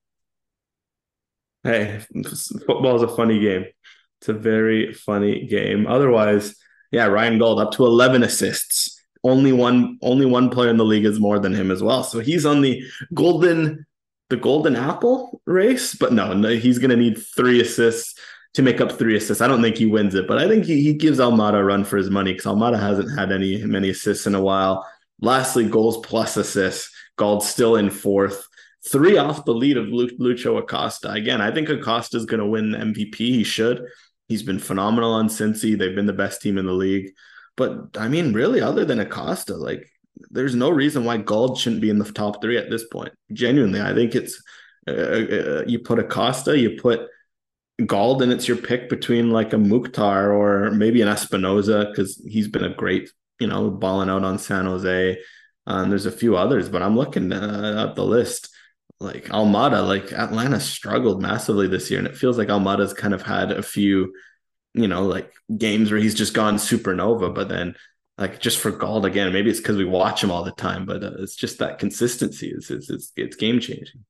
Hey, football is a funny game. It's a very funny game. Otherwise, yeah, Ryan Gold up to eleven assists. Only one, only one player in the league is more than him as well. So he's on the golden, the golden apple race. But no, no, he's going to need three assists to make up three assists. I don't think he wins it, but I think he, he gives Almada a run for his money because Almada hasn't had any many assists in a while. Lastly, goals plus assists. Gold still in fourth. Three off the lead of Lucho Acosta. Again, I think Acosta is going to win the M V P. He should. He's been phenomenal on Cincy. They've been the best team in the league. But, I mean, really, other than Acosta, like, there's no reason why Gold shouldn't be in the top three at this point. Genuinely, I think it's uh, uh, you put Acosta, you put Gold, and it's your pick between, like, a Mukhtar or maybe an Espinoza because he's been a great, you know, balling out on San Jose. Um, there's a few others, but I'm looking uh, at the list. Like Almada, like Atlanta struggled massively this year, and it feels like Almada's kind of had a few, you know, like games where he's just gone supernova. But then, like just for Gold again, maybe it's because we watch him all the time, but uh, it's just that consistency. It's it's it's, it's game changing.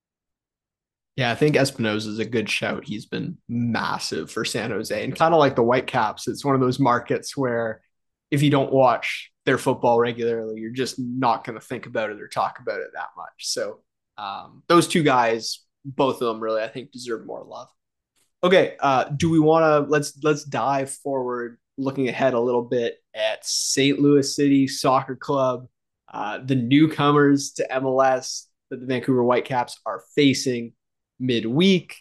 Yeah, I think Espinoza is a good shout. He's been massive for San Jose, and kind of like the Whitecaps, it's one of those markets where if you don't watch their football regularly, you're just not going to think about it or talk about it that much. So. Um, those two guys, both of them really, I think deserve more love. Okay. Uh, do we want to, let's, let's dive forward, looking ahead a little bit at Saint Louis City Soccer Club, uh, the newcomers to M L S that the Vancouver Whitecaps are facing midweek.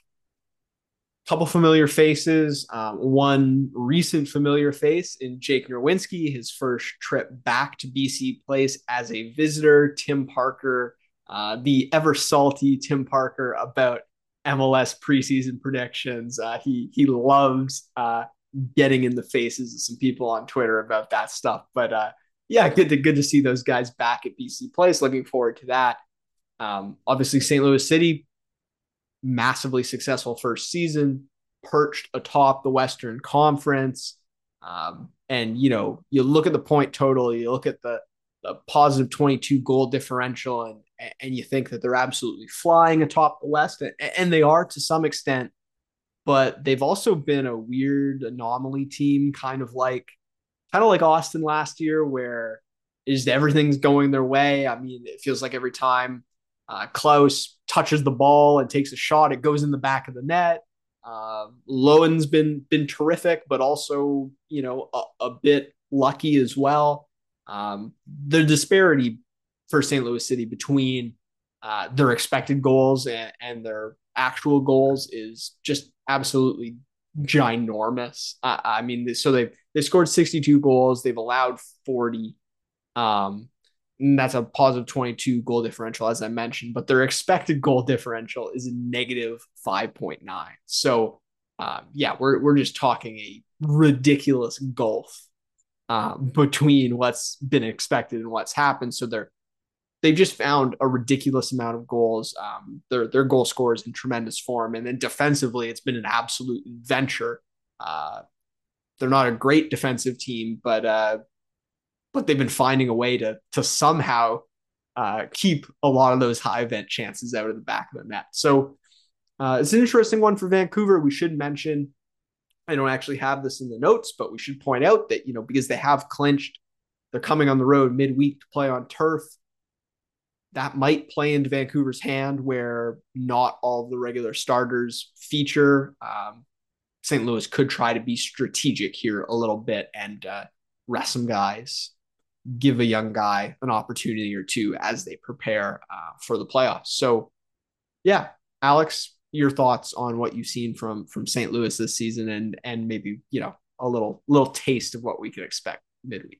Couple familiar faces, um, one recent familiar face in Jake Nerwinski, his first trip back to B C Place as a visitor, Tim Parker, Uh, the ever salty Tim Parker about M L S preseason predictions. Uh, he he loves uh, getting in the faces of some people on Twitter about that stuff. But uh, yeah, good to good to see those guys back at B C Place. Looking forward to that. Um, obviously, Saint Louis City, massively successful first season, perched atop the Western Conference. Um, and you know, you look at the point total, you look at the the positive twenty-two goal differential, and and you think that they're absolutely flying atop the West, and, and they are to some extent, but they've also been a weird anomaly team, kind of like kind of like Austin last year, where is everything's going their way. I mean, it feels like every time uh, Klaus touches the ball and takes a shot, it goes in the back of the net. Uh, Lowen's been been terrific, but also, you know, a, a bit lucky as well. Um, the disparity for Saint Louis City between uh, their expected goals and, and their actual goals is just absolutely ginormous. Uh, I mean, so they've they scored sixty-two goals, they've allowed forty. Um, and that's a positive twenty-two goal differential, as I mentioned, but their expected goal differential is a negative five point nine. So, uh, yeah, we're we're just talking a ridiculous gulf uh, between what's been expected and what's happened. So they're they've just found a ridiculous amount of goals. Um, their their goal scorers in tremendous form, and then defensively, it's been an absolute adventure. Uh, they're not a great defensive team, but uh, but they've been finding a way to to somehow uh, keep a lot of those high event chances out of the back of the net. So uh, it's an interesting one for Vancouver. We should mention, I don't actually have this in the notes, but we should point out that, you know, because they have clinched, they're coming on the road midweek to play on turf. That might play into Vancouver's hand where not all of the regular starters feature. Um, Saint Louis could try to be strategic here a little bit and uh, rest some guys, give a young guy an opportunity or two as they prepare uh, for the playoffs. So, yeah, Alex, your thoughts on what you've seen from from Saint Louis this season, and and maybe, you know, a little little taste of what we could expect midweek.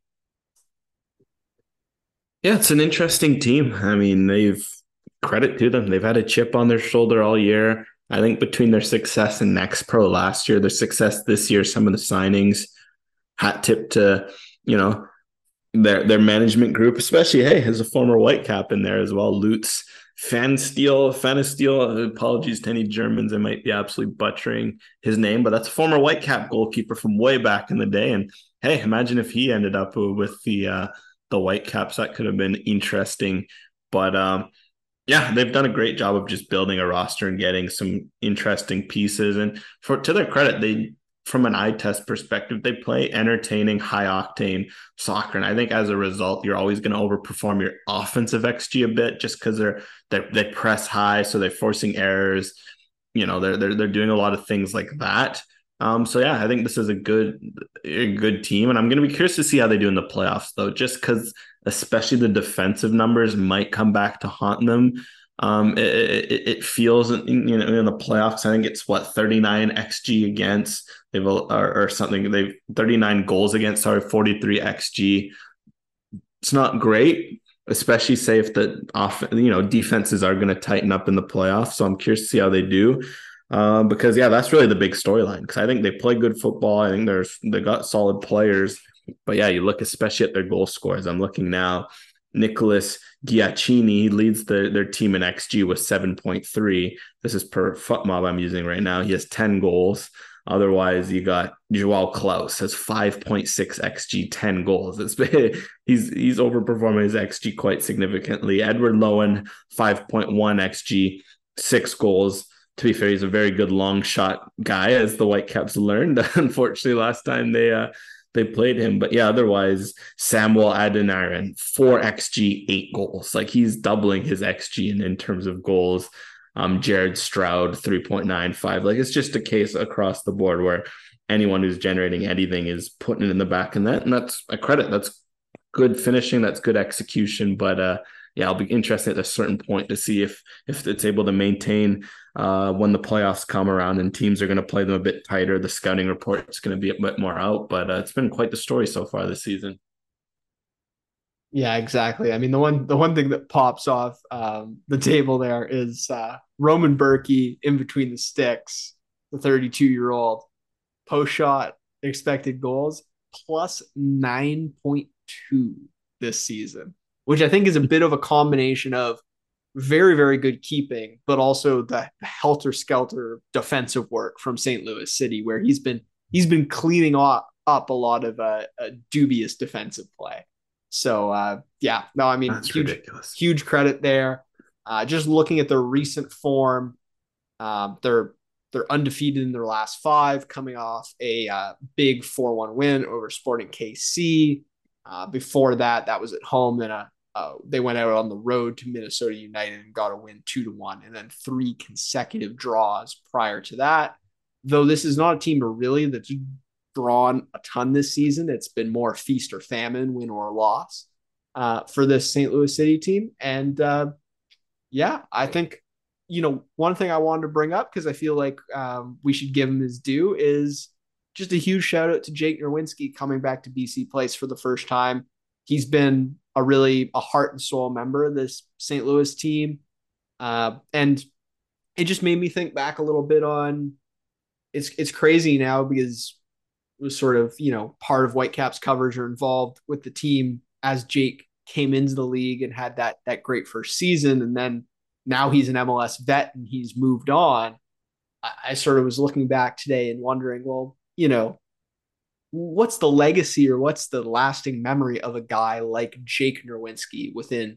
Yeah, it's an interesting team. I mean, they've credit to them. They've had a chip on their shoulder all year. I think between their success in Next Pro last year, their success this year, some of the signings, hat tip to, you know, their their management group, especially, hey, as a former Whitecap in there as well, Lutz, Fansteel, Fanasteel, apologies to any Germans, I might be absolutely butchering his name, but that's a former Whitecap goalkeeper from way back in the day. And hey, imagine if he ended up with the uh, the Whitecaps. That could have been interesting. But um, yeah, they've done a great job of just building a roster and getting some interesting pieces. And for to their credit, they, from an eye test perspective, they play entertaining, high octane soccer. And I think as a result, you're always going to overperform your offensive X G a bit just because they're, they're they press high, so they're forcing errors. You know, they're they're they're doing a lot of things like that. Um, so yeah, I think this is a good a good team, and I'm going to be curious to see how they do in the playoffs, though, just because especially the defensive numbers might come back to haunt them. Um, it, it, it feels, you know, in the playoffs, I think it's what, thirty-nine X G against, they've or, or something. They've thirty-nine goals against, sorry, forty-three X G. It's not great, especially say if the off, you know, defenses are going to tighten up in the playoffs. So I'm curious to see how they do. Um, because yeah, that's really the big storyline. Because I think they play good football. I think there's they got solid players. But yeah, you look especially at their goal scores. I'm looking now. Nicholas Giacchini leads the, their team in X G with seven point three. This is per FootMob I'm using right now. He has ten goals. Otherwise, you got Joao Klaus has five point six X G, ten goals. It's he's he's overperforming his X G quite significantly. Edward Lowen, five point one X G, six goals. To be fair, he's a very good long shot guy, as the Whitecaps learned. Unfortunately, last time they uh, they played him. But yeah, otherwise, Samuel Adeniran, four X G, eight goals. Like he's doubling his X G in, in terms of goals. Um, Jared Stroud, three point nine five. Like it's just a case across the board where anyone who's generating anything is putting it in the back of that. And that's a credit. That's good finishing. That's good execution. But uh, yeah, I'll be interested at a certain point to see if if it's able to maintain uh, when the playoffs come around and teams are going to play them a bit tighter. The scouting report is going to be a bit more out, but uh, it's been quite the story so far this season. Yeah, exactly. I mean, the one the one thing that pops off um, the table there is uh, Roman Berkey in between the sticks, the thirty-two-year-old, post shot expected goals plus nine point two this season, which I think is a bit of a combination of very, very good keeping, but also the helter-skelter defensive work from Saint Louis City, where he's been he's been cleaning up, up a lot of uh, a dubious defensive play. So uh, yeah, no, I mean, That's huge, ridiculous. huge credit there. Uh, just looking at their recent form, um, they're they're undefeated in their last five, coming off a uh, big four one win over Sporting K C. Uh, before that, that was at home. Then a, uh, they went out on the road to Minnesota United and got a win two to one, and then three consecutive draws prior to that. Though this is not a team really that's drawn a ton this season. It's been more feast or famine, win or loss uh, for this Saint Louis City team. And uh, yeah, I think, you know, one thing I wanted to bring up, because I feel like um, we should give him his due, is just a huge shout out to Jake Nerwinski coming back to B C Place for the first time. He's been a really a heart and soul member of this Saint Louis team. Uh, and it just made me think back a little bit on, it's, it's crazy now because was sort of, you know, part of Whitecaps coverage or involved with the team as Jake came into the league and had that that great first season. And then now he's an M L S vet and he's moved on. I, I sort of was looking back today and wondering, well, you know, what's the legacy or what's the lasting memory of a guy like Jake Nerwinski within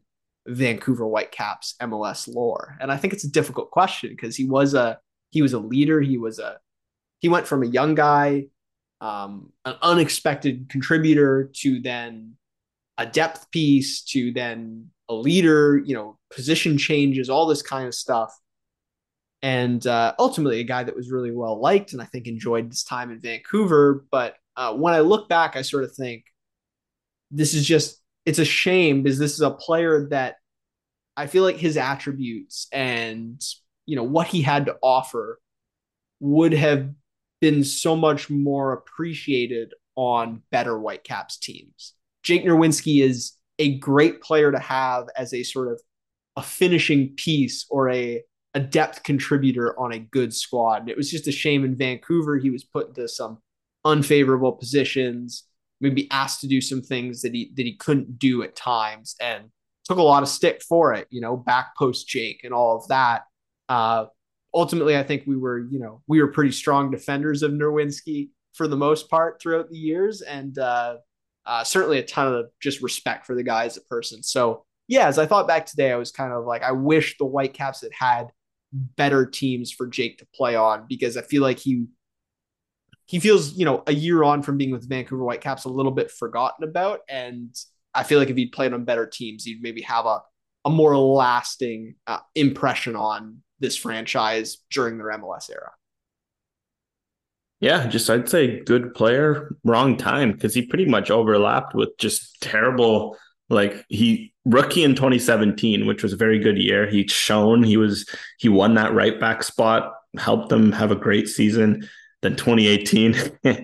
Vancouver Whitecaps M L S lore? And I think it's a difficult question because he was a he was a leader. He was a he went from a young guy, um, an unexpected contributor, to then a depth piece, to then a leader, you know, position changes, all this kind of stuff. And uh, ultimately a guy that was really well liked and I think enjoyed his time in Vancouver. But uh, when I look back, I sort of think this is just, it's a shame because this is a player that I feel like his attributes and, you know, what he had to offer would have been so much more appreciated on better Whitecaps teams. Jake Nerwinski is a great player to have as a sort of a finishing piece or a, a depth contributor on a good squad. And it was just a shame in Vancouver. He was put into some unfavorable positions, maybe asked to do some things that he, that he couldn't do at times, and took a lot of stick for it, you know, back post Jake and all of that. Uh, ultimately, I think we were, you know, we were pretty strong defenders of Nerwinski for the most part throughout the years. And uh, uh, certainly a ton of just respect for the guy as a person. So yeah, as I thought back today, I was kind of like, I wish the Whitecaps had had better teams for Jake to play on, because I feel like he, he feels, you know, a year on from being with the Vancouver Whitecaps a little bit forgotten about. And I feel like if he'd played on better teams, he'd maybe have a, a more lasting uh, impression on this franchise during their M L S era. Yeah, just I'd say good player, wrong time, because he pretty much overlapped with just terrible, like he rookie in twenty seventeen, which was a very good year. He'd shown he was, he won that right back spot, helped them have a great season. Then twenty eighteen,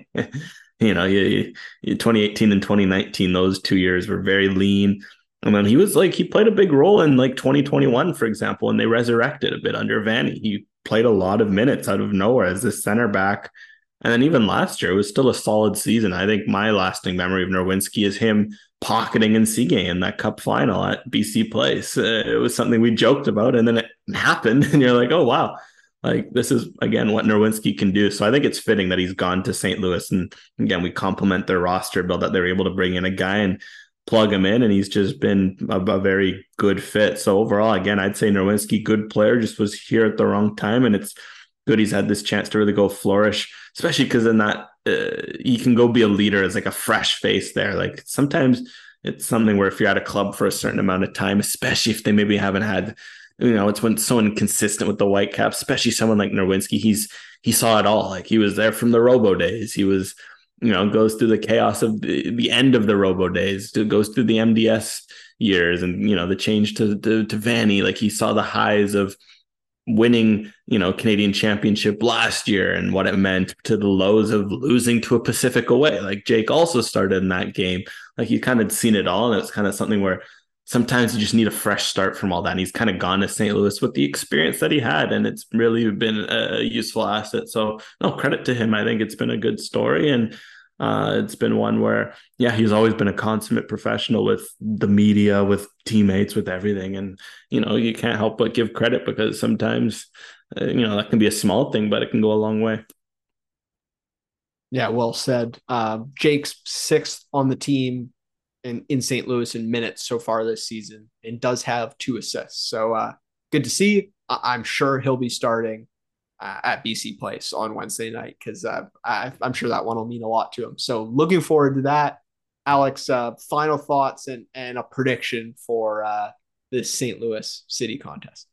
you know, you, you, twenty eighteen and twenty nineteen, those two years were very lean. And then he was like, he played a big role in like twenty twenty-one, for example, and they resurrected a bit under Vanny. He played a lot of minutes out of nowhere as this center back. And then even last year, it was still a solid season. I think my lasting memory of Nerwinski is him pocketing in Seagame in that cup final at B C Place. Uh, it was something we joked about, and then it happened, and you're like, oh, wow. Like, this is, again, what Nerwinski can do. So I think it's fitting that he's gone to Saint Louis. And again, we compliment their roster build that they're able to bring in a guy and plug him in. And he's just been a, a very good fit. So overall, again, I'd say Nerwinski, good player, just was here at the wrong time. And it's good he's had this chance to really go flourish, especially because in that, uh, you can go be a leader as like a fresh face there. Like sometimes it's something where if you're at a club for a certain amount of time, especially if they maybe haven't had, you know, it's when so inconsistent with the Whitecaps, especially someone like Nerwinski. He's he saw it all. Like he was there from the Robo days. He was, you know, goes through the chaos of the, the end of the Robo days, to, goes through the M D S years, and you know the change to, to to Vanny. Like he saw the highs of winning, you know, Canadian Championship last year and what it meant, to the lows of losing to a Pacific away. Like Jake also started in that game. Like he kind of seen it all, and it's kind of something where sometimes you just need a fresh start from all that. And he's kind of gone to Saint Louis with the experience that he had, and it's really been a useful asset. So no, credit to him. I think it's been a good story, and uh, it's been one where, yeah, he's always been a consummate professional with the media, with teammates, with everything. And, you know, you can't help but give credit, because sometimes, uh, you know, that can be a small thing, but it can go a long way. Yeah, well said. Uh, Jake's sixth on the team in, in Saint Louis in minutes so far this season, and does have two assists. So uh, good to see. I- I'm sure he'll be starting uh, at B C Place on Wednesday night, because uh, I'm sure that one will mean a lot to him. So looking forward to that. Alex, uh, final thoughts and, and a prediction for uh, this Saint Louis City contest.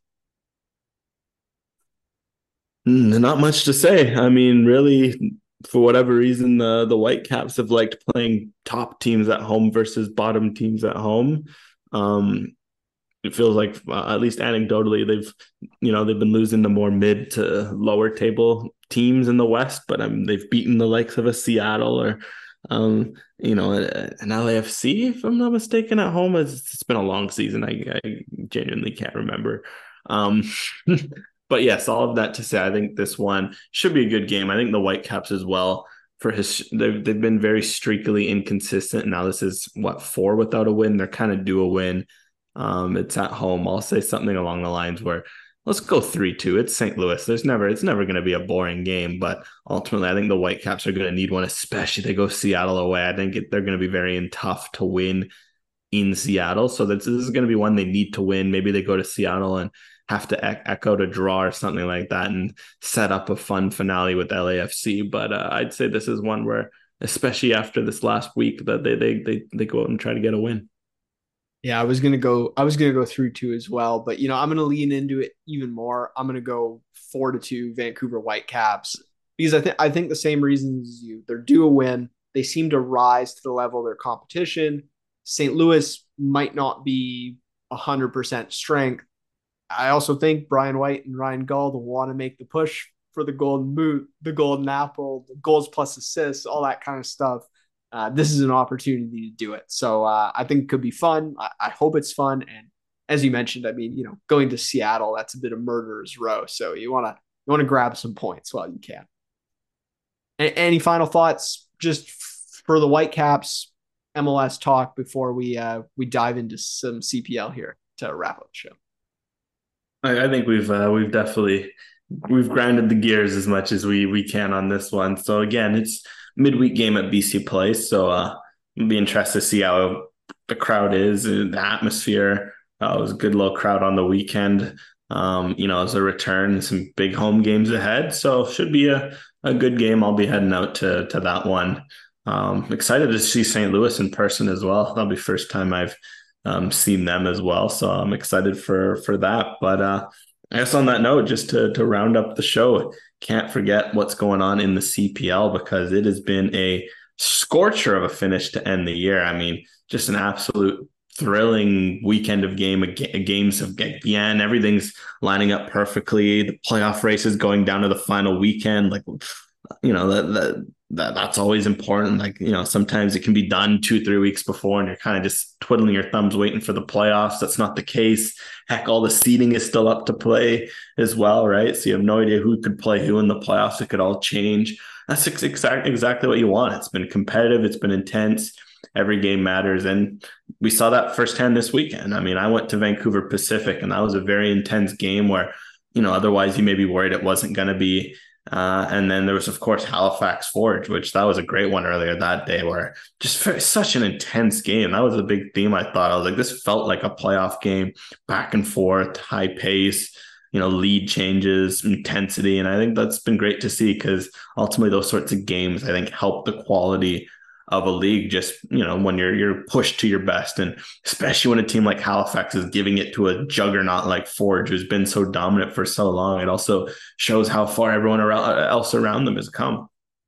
Not much to say. I mean, really, for whatever reason, the the Whitecaps have liked playing top teams at home versus bottom teams at home. Um, it feels like, uh, at least anecdotally, they've, you know, they've been losing to more mid to lower table teams in the West, but um, they've beaten the likes of a Seattle or, um, you know, an L A F C, if I'm not mistaken, at home. It's, it's been a long season. I, I genuinely can't remember. Um, But yes, all of that to say, I think this one should be a good game. I think the Whitecaps as well, for his, they've, they've been very streakily inconsistent. Now this is what, four without a win. They're kind of due a win. Um, it's at home. I'll say something along the lines where, let's go three two. It's Saint Louis. There's never, it's never going to be a boring game, but ultimately I think the Whitecaps are going to need one, especially they go Seattle away. I think it, they're going to be very tough to win in Seattle. So this, this is going to be one they need to win. Maybe they go to Seattle and have to e- echo to draw or something like that and set up a fun finale with L A F C. But uh, I'd say this is one where, especially after this last week, that they they they they go out and try to get a win. Yeah, I was gonna go. I was gonna go through two as well, but you know, I'm gonna lean into it even more. I'm gonna go four to two Vancouver Whitecaps because I think I think the same reasons as you. They're due a win. They seem to rise to the level of their competition. Saint Louis might not be a hundred percent strength. I also think Brian White and Ryan Gauld want to make the push for the Golden Boot, the Golden Apple, the goals plus assists, all that kind of stuff. Uh, this is an opportunity to do it. So uh, I think it could be fun. I, I hope it's fun. And as you mentioned, I mean, you know, going to Seattle, that's a bit of murderer's row. So you want to you want to grab some points while you can. A- any final thoughts just for the Whitecaps M L S talk before we uh, we dive into some C P L here to wrap up the show? I, I think we've uh, we've definitely we've grinded the gears as much as we we can on this one. So again, it's midweek game at B C Place. So uh, it'll be interested to see how the crowd is, the atmosphere. Uh, it was a good little crowd on the weekend. Um, you know, as a return, some big home games ahead. So should be a, a good game. I'll be heading out to to that one. Um, excited to see Saint Louis in person as well. That'll be first time I've um, seen them as well. So I'm excited for for that. But uh, I guess on that note, just to to round up the show, can't forget what's going on in the C P L because it has been a scorcher of a finish to end the year. I mean, just an absolute thrilling weekend of game games of again. Everything's lining up perfectly. The playoff race is going down to the final weekend. Like, you know, that that that that's always important. Like, you know, sometimes it can be done two, three weeks before, and you're kind of just twiddling your thumbs waiting for the playoffs. That's not the case. Heck, all the seeding is still up to play as well, right? So you have no idea who could play who in the playoffs. It could all change. That's exactly exactly what you want. It's been competitive. It's been intense. Every game matters. And we saw that firsthand this weekend. I mean, I went to Vancouver Pacific, and that was a very intense game where, you know, otherwise you may be worried it wasn't going to be. Uh, and then there was, of course, Halifax Forge, which that was a great one earlier that day where just very, such an intense game. That was a big theme, I thought. I was like, this felt like a playoff game, back and forth, high pace, you know, lead changes, intensity. And I think that's been great to see because ultimately those sorts of games, I think, help the quality of a league just, you know, when you're you're pushed to your best. And especially when a team like Halifax is giving it to a juggernaut like Forge, who's been so dominant for so long, it also shows how far everyone around, else around them has come.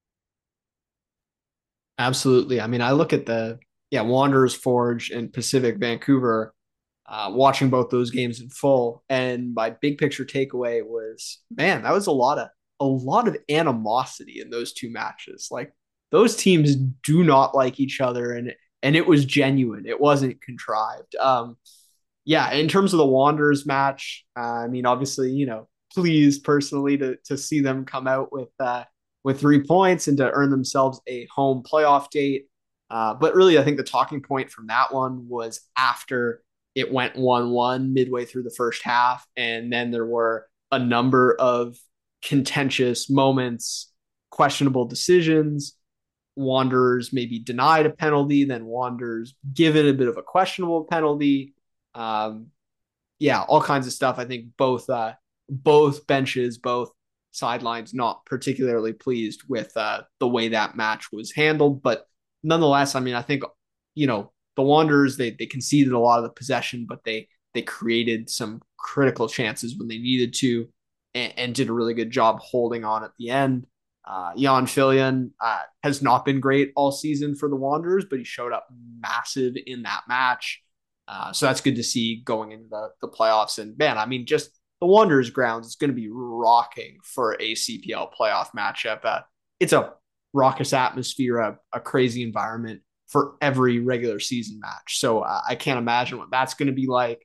Absolutely. I mean, I look at the, yeah, Wanderers Forge and Pacific Vancouver, uh, watching both those games in full. And my big picture takeaway was, man, that was a lot of, a lot of animosity in those two matches. Like, those teams do not like each other, and and it was genuine. It wasn't contrived. Um, yeah, in terms of the Wanderers match, uh, I mean, obviously, you know, pleased personally to to see them come out with uh, with three points and to earn themselves a home playoff date. Uh, but really, I think the talking point from that one was after it went one one midway through the first half, and then there were a number of contentious moments, questionable decisions. Wanderers maybe denied a penalty, then Wanderers given a bit of a questionable penalty. Um, yeah, all kinds of stuff. I think both uh, both benches, both sidelines, not particularly pleased with uh, the way that match was handled. But nonetheless, I mean, I think, you know, the Wanderers, they they conceded a lot of the possession, but they they created some critical chances when they needed to, and, and did a really good job holding on at the end. Uh, Jan Fillion uh, has not been great all season for the Wanderers, but he showed up massive in that match. Uh, so that's good to see going into the, the playoffs. And man, I mean, just the Wanderers grounds is going to be rocking for a C P L playoff matchup. Uh, it's a raucous atmosphere, a, a crazy environment for every regular season match. So uh, I can't imagine what that's going to be like.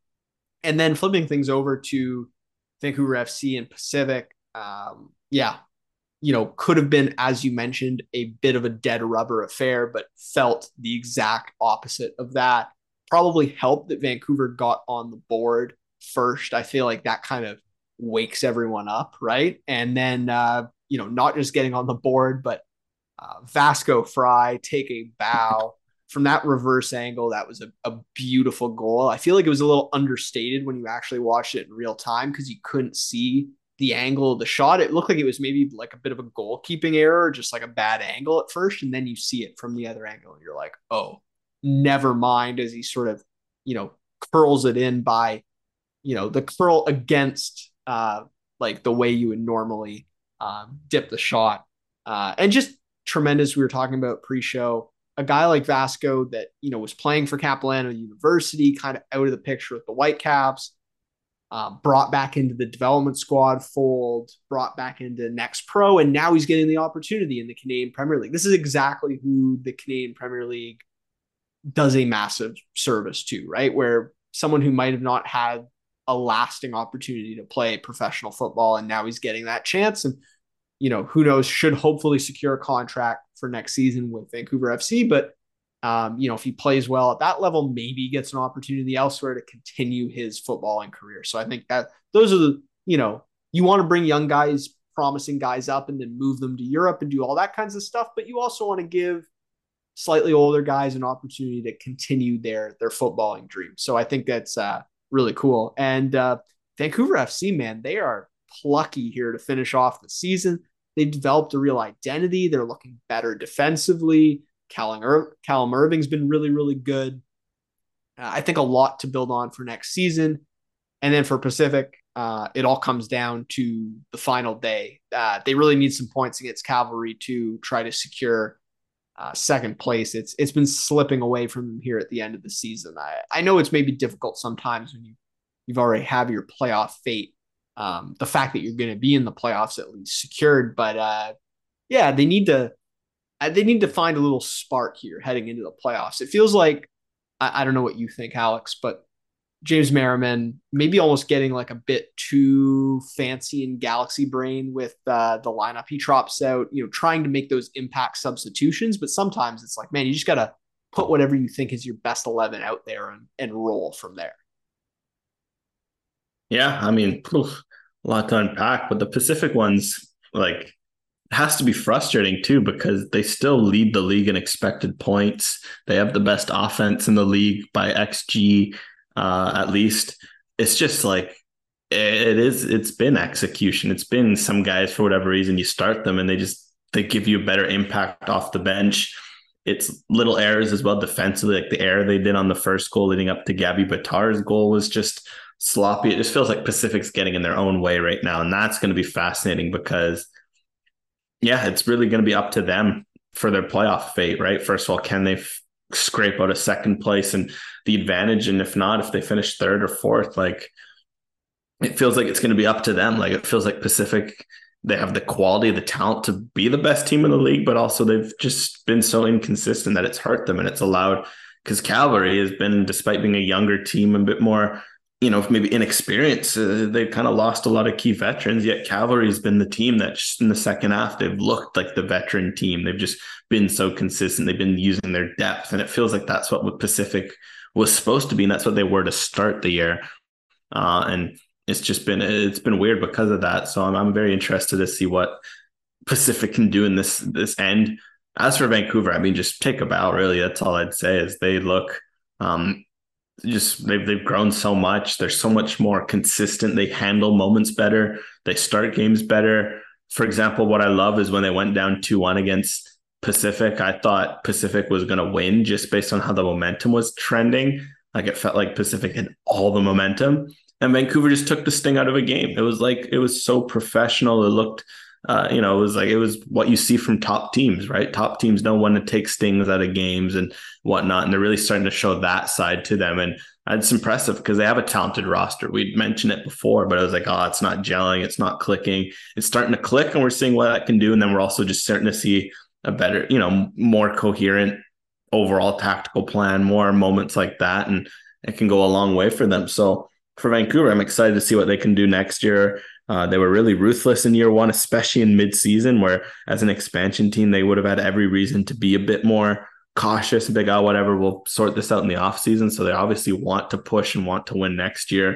And then flipping things over to Vancouver F C and Pacific. Um, yeah, you know, could have been, as you mentioned, a bit of a dead rubber affair, but felt the exact opposite of that. Probably helped that Vancouver got on the board first. I feel like that kind of wakes everyone up, right? And then, uh, you know, not just getting on the board, but uh, Vasco Fry take a bow from that reverse angle, that was a, a beautiful goal. I feel like it was a little understated when you actually watched it in real time because you couldn't see the angle of the shot. It looked like it was maybe like a bit of a goalkeeping error, just like a bad angle at first. And then you see it from the other angle and you're like, oh, never mind, as he sort of, you know, curls it in by, you know, the curl against uh, like the way you would normally um, dip the shot. Uh, and just tremendous. We were talking about pre-show, a guy like Vasco that, you know, was playing for Capilano University, kind of out of the picture with the Whitecaps, uh, brought back into the development squad fold, brought back into Next Pro, and now he's getting the opportunity in the Canadian Premier League. This is exactly who the Canadian Premier League does a massive service to, right? Where someone who might have not had a lasting opportunity to play professional football, and now he's getting that chance. And, you know, who knows, should hopefully secure a contract for next season with Vancouver F C. But, um, you know, if he plays well at that level, maybe he gets an opportunity elsewhere to continue his footballing career. So I think that those are the, you know, you want to bring young guys, promising guys up and then move them to Europe and do all that kinds of stuff. But you also want to give slightly older guys an opportunity to continue their, their footballing dream. So I think that's uh, really cool. And uh, Vancouver F C, man, they are plucky here to finish off the season. They've developed a real identity. They're looking better defensively. Callum, Ir- Callum Irving's been really, really good. Uh, I think a lot to build on for next season. And then for Pacific, uh, it all comes down to the final day. Uh, they really need some points against Cavalry to try to secure uh, second place. It's It's been slipping away from them here at the end of the season. I, I know it's maybe difficult sometimes when you, you've already have your playoff fate. Um, the fact that you're going to be in the playoffs at least secured, but uh, yeah, they need to they need to find a little spark here heading into the playoffs. It feels like I, I don't know what you think, Alex, but James Merriman maybe almost getting like a bit too fancy in galaxy brain with uh, the lineup he drops out. You know, trying to make those impact substitutions, but sometimes it's like, man, you just got to put whatever you think is your best eleven out there and, and roll from there. Yeah, I mean, poof, a lot to unpack, but the Pacific ones, like, has to be frustrating too because they still lead the league in expected points. They have the best offense in the league by X G, uh, at least. It's just like it is. It's been execution. It's been some guys for whatever reason you start them and they just they give you a better impact off the bench. It's little errors as well defensively, like the error they did on the first goal leading up to Gabby Batar's goal was just sloppy. It just feels like Pacific's getting in their own way right now. And that's going to be fascinating because, yeah, it's really going to be up to them for their playoff fate, right? First of all, can they f- scrape out a second place and the advantage? And if not, if they finish third or fourth, like it feels like it's going to be up to them. Like it feels like Pacific, they have the quality, the talent to be the best team in the league, but also they've just been so inconsistent that it's hurt them and it's allowed because Cavalry has been, despite being a younger team, a bit more, you know, maybe inexperienced. Uh, they've kind of lost a lot of key veterans, yet Cavalry has been the team that just in the second half, they've looked like the veteran team. They've just been so consistent. They've been using their depth. And it feels like that's what Pacific was supposed to be. And that's what they were to start the year. Uh, and it's just been, it's been weird because of that. So I'm, I'm very interested to see what Pacific can do in this, this end. As for Vancouver, I mean, just take a bow, really. That's all I'd say is they look, um, just they've they've grown so much. They're so much more consistent. They handle moments better. They start games better. For example, what I love is when they went down two one against Pacific, I thought Pacific was going to win just based on how the momentum was trending. Like it felt like Pacific had all the momentum and Vancouver just took the sting out of a game. It was like, it was so professional. It looked, uh, you know, it was like, it was what you see from top teams, right? Top teams know when to take stings out of games and whatnot. And they're really starting to show that side to them. And it's impressive because they have a talented roster. We'd mentioned it before, but I was like, oh, it's not gelling. It's not clicking. It's starting to click and we're seeing what that can do. And then we're also just starting to see a better, you know, more coherent overall tactical plan, more moments like that. And it can go a long way for them. So for Vancouver, I'm excited to see what they can do next year. Uh, they were really ruthless in year one, especially in mid-season, where as an expansion team, they would have had every reason to be a bit more cautious and big, oh, whatever, we'll sort this out in the offseason. So they obviously want to push and want to win next year.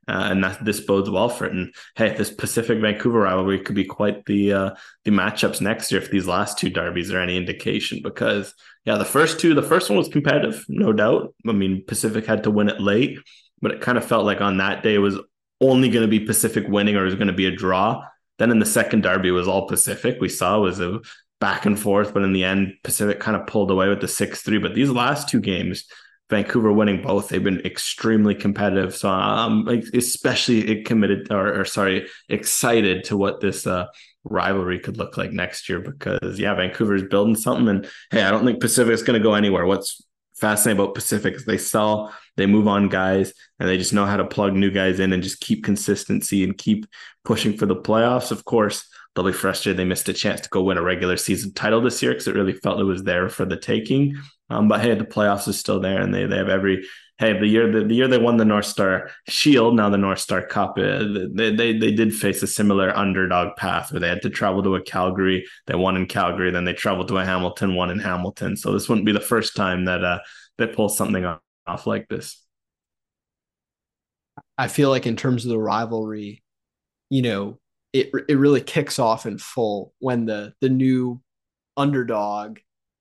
Uh, and that this bodes well for it. And hey, this Pacific Vancouver rivalry could be quite the uh, the matchups next year if these last two derbies are any indication. Because yeah, the first two, the first one was competitive, no doubt. I mean, Pacific had to win it late, but it kind of felt like on that day it was only going to be Pacific winning or it was going to be a draw. Then in the second derby, it was all Pacific. We saw it was a back and forth, but in the end, Pacific kind of pulled away with the six three. But these last two games, Vancouver winning both, they've been extremely competitive. So I'm um, especially committed or, or sorry, excited to what this uh, rivalry could look like next year because, yeah, Vancouver is building something. And hey, I don't think Pacific is going to go anywhere. What's fascinating about Pacific is they sell, they move on guys, and they just know how to plug new guys in and just keep consistency and keep pushing for the playoffs. Of course, they'll be frustrated they missed a chance to go win a regular season title this year because it really felt it was there for the taking. Um, but hey, the playoffs is still there, and they they have every hey the year the, the year they won the North Star Shield, now the North Star Cup. Uh, they they they did face a similar underdog path where they had to travel to a Calgary. They won in Calgary, then they traveled to a Hamilton, won in Hamilton. So this wouldn't be the first time that uh they pull something off, off like this. I feel like in terms of the rivalry, you know, it it really kicks off in full when the the new underdog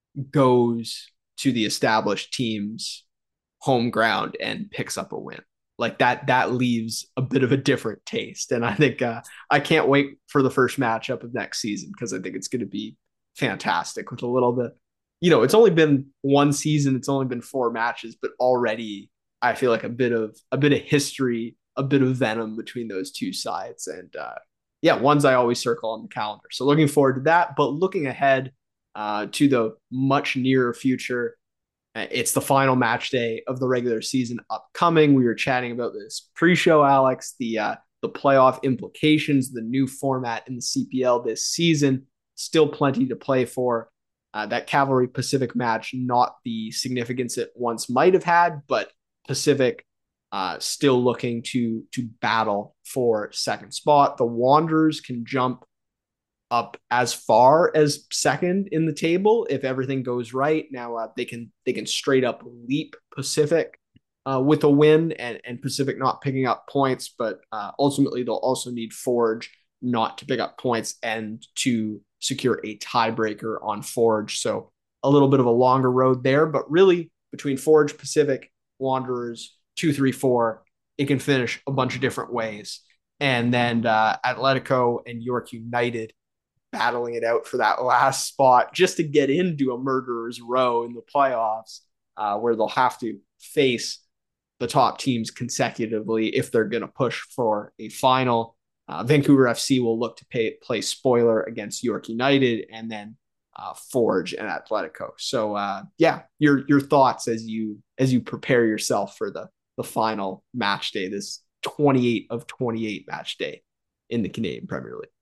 goes to the established team's home ground and picks up a win. Like that, that leaves a bit of a different taste. And I think uh, I can't wait for the first matchup of next season because I think it's going to be fantastic with a little bit, you know, it's only been one season. It's only been four matches, but already I feel like a bit of, a bit of history, a bit of venom between those two sides. And uh, yeah, ones I always circle on the calendar. So looking forward to that, but looking ahead, Uh, to the much nearer future. It's the final match day of the regular season upcoming. We were chatting about this pre-show, Alex, the uh, the playoff implications, the new format in the C P L this season. Still plenty to play for. Uh, that Cavalry Pacific match, not the significance it once might have had, but Pacific uh, still looking to to battle for second spot. The Wanderers can jump up as far as second in the table if everything goes right. Now uh, they can they can straight up leap Pacific uh, with a win, and and Pacific not picking up points, but uh, ultimately they'll also need Forge not to pick up points and to secure a tiebreaker on Forge. So a little bit of a longer road there, but really between Forge, Pacific, Wanderers, two, three, four, it can finish a bunch of different ways. And then uh, Atletico and York United battling it out for that last spot just to get into a murderer's row in the playoffs, uh, where they'll have to face the top teams consecutively if they're going to push for a final. Uh, Vancouver F C will look to pay, play spoiler against York United, and then uh, Forge and Atletico. So uh, yeah, your your thoughts as you as you prepare yourself for the the final match day, this twenty-eight of twenty-eight match day in the Canadian Premier League.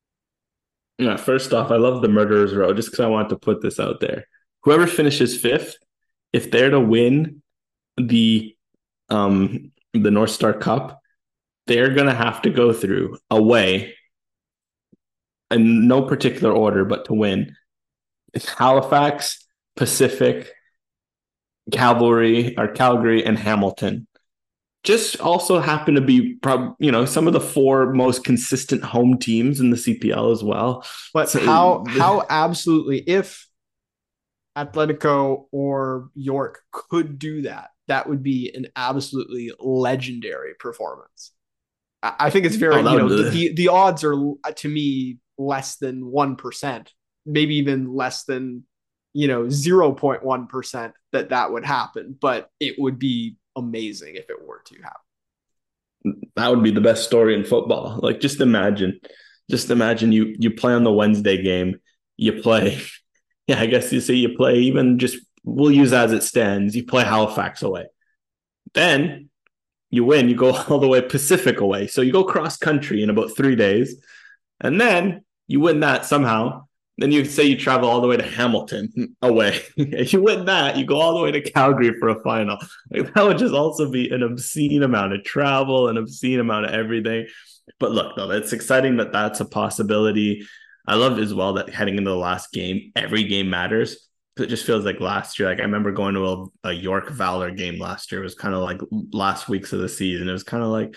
Yeah, first off, I love the murderer's row just because I want to put this out there. Whoever finishes fifth, if they're to win the um the North Star Cup, they're gonna have to go through away in no particular order, but to win Halifax, Pacific, Cavalry or Calgary, and Hamilton. Just also happen to be, prob- you know, some of the four most consistent home teams in the C P L as well. But so, how how absolutely, if Atletico or York could do that, that would be an absolutely legendary performance. I, I think it's very, oh, you know, the, the the odds are to me less than one percent, maybe even less than, you know, zero point one percent that that would happen, but it would be amazing if it were to happen. That would be the best story in football. Like, just imagine, just imagine you you play on the Wednesday game, you play, yeah, I guess you say you play even just, we'll use as it stands, you play Halifax away. Then you win, you go all the way Pacific away. So you go cross country in about three days, and then you win that somehow. Then you say you travel all the way to Hamilton away. If you win that, you go all the way to Calgary for a final. Like, that would just also be an obscene amount of travel, an obscene amount of everything. But look, though, it's exciting that that's a possibility. I love as well that heading into the last game, every game matters. It just feels like last year. Like, I remember going to a, a York Valor game last year. It was kind of like last weeks of the season. It was kind of like,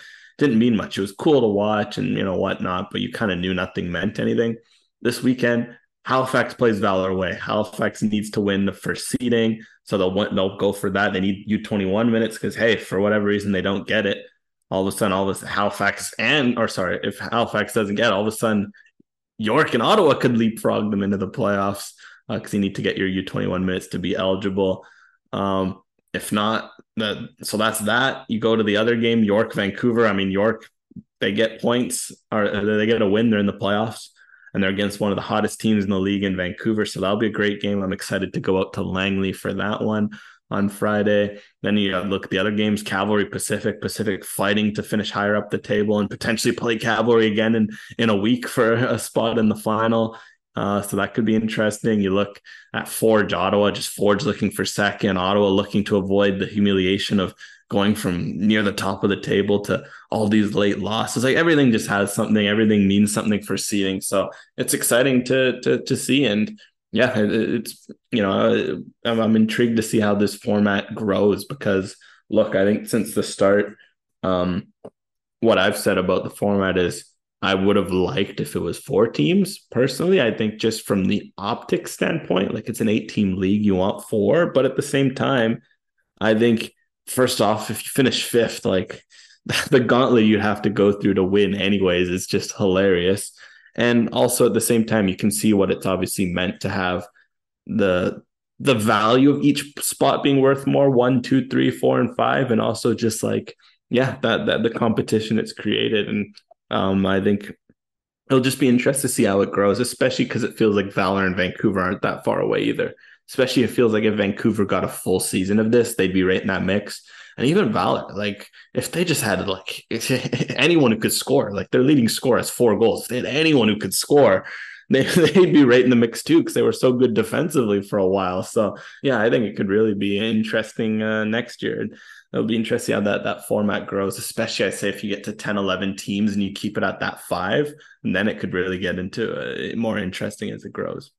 didn't mean much. It was cool to watch and, you know, whatnot, but you kind of knew nothing meant anything. This weekend, Halifax plays Valor away. Halifax needs to win the first seeding, so they'll they'll go for that. They need U twenty-one minutes because, hey, for whatever reason they don't get it. All of a sudden, all of a sudden, Halifax and or sorry, if Halifax doesn't get it, all of a sudden York and Ottawa could leapfrog them into the playoffs because uh, you need to get your U twenty-one minutes to be eligible. Um, if not, the, so that's that. You go to the other game, York Vancouver. I mean, York, they get points or they get a win. They're in the playoffs. And they're against one of the hottest teams in the league in Vancouver. So that'll be a great game. I'm excited to go out to Langley for that one on Friday. Then you look at the other games, Cavalry Pacific, Pacific fighting to finish higher up the table and potentially play Cavalry again in, in a week for a spot in the final. Uh, so that could be interesting. You look at Forge, Ottawa, just Forge looking for second, Ottawa looking to avoid the humiliation of going from near the top of the table to all these late losses. Like everything just has something, everything means something for seeding. So it's exciting to to to see. And yeah, it, it's, you know, I'm, I'm intrigued to see how this format grows because look, I think since the start, um, what I've said about the format is I would have liked if it was four teams. Personally, I think just from the optics standpoint, like it's an eight team league, you want four, but at the same time, I think first off, if you finish fifth, like the gauntlet you have to go through to win anyways is just hilarious. And also at the same time, you can see what it's obviously meant to have the the value of each spot being worth more, one, two, three, four, and five. And also just like, yeah, that that the competition it's created. And um, I think it'll just be interesting to see how it grows, especially because it feels like Valor and Vancouver aren't that far away either. Especially it feels like if Vancouver got a full season of this, they'd be right in that mix. And even Valor, like if they just had like anyone who could score, like their leading scorer has four goals. If they had anyone who could score, they, they'd be right in the mix too because they were so good defensively for a while. So yeah, I think it could really be interesting uh, next year. It'll be interesting how that, that format grows, especially I say if you get to ten, eleven teams and you keep it at that five, and then it could really get into uh, more interesting as it grows.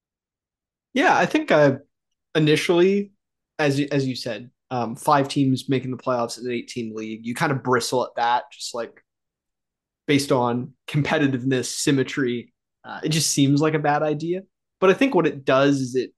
Yeah, I think uh, initially, as you, as you said, um, five teams making the playoffs in an eight-team league, you kind of bristle at that, just like based on competitiveness, symmetry. Uh, it just seems like a bad idea. But I think what it does is it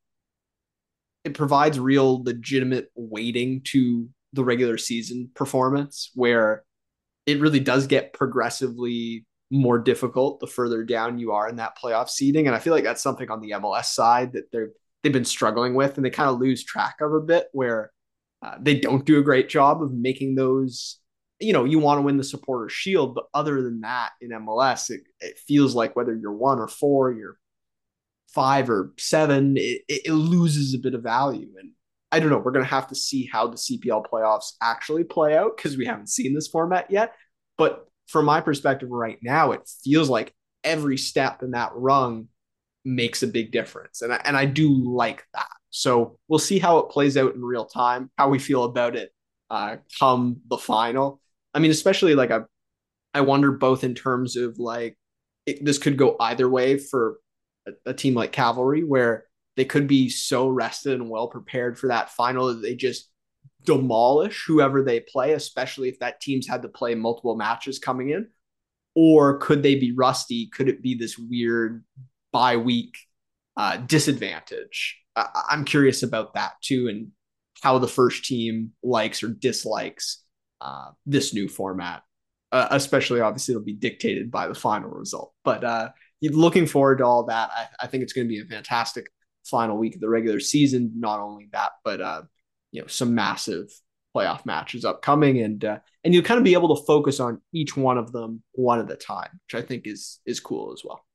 it provides real legitimate weighting to the regular season performance, where it really does get progressively more difficult the further down you are in that playoff seeding. And I feel like that's something on the M L S side that they're they've been struggling with, and they kind of lose track of a bit, where uh, they don't do a great job of making those, you know, you want to win the Supporters Shield, but other than that in M L S, it, it feels like whether you're one or four, you're five or seven, it, it loses a bit of value. And I don't know, we're going to have to see how the C P L playoffs actually play out because we haven't seen this format yet. But from my perspective right now, it feels like every step in that rung makes a big difference. And I, and I do like that. So we'll see how it plays out in real time, how we feel about it uh, come the final. I mean, especially like I, I wonder both in terms of like, it, this could go either way for a, a team like Cavalry, where they could be so rested and well prepared for that final that they just demolish whoever they play, especially if that team's had to play multiple matches coming in. Or could they be rusty? Could it be this weird bye week uh, disadvantage? I- I'm curious about that too, and how the first team likes or dislikes uh, this new format. Uh, especially, obviously, it'll be dictated by the final result. But uh, looking forward to all that. I, I think it's going to be a fantastic final week of the regular season. Not only that, but uh, you know, some massive playoff matches upcoming, and uh, and you'll kind of be able to focus on each one of them one at a time, which I think is is cool as well.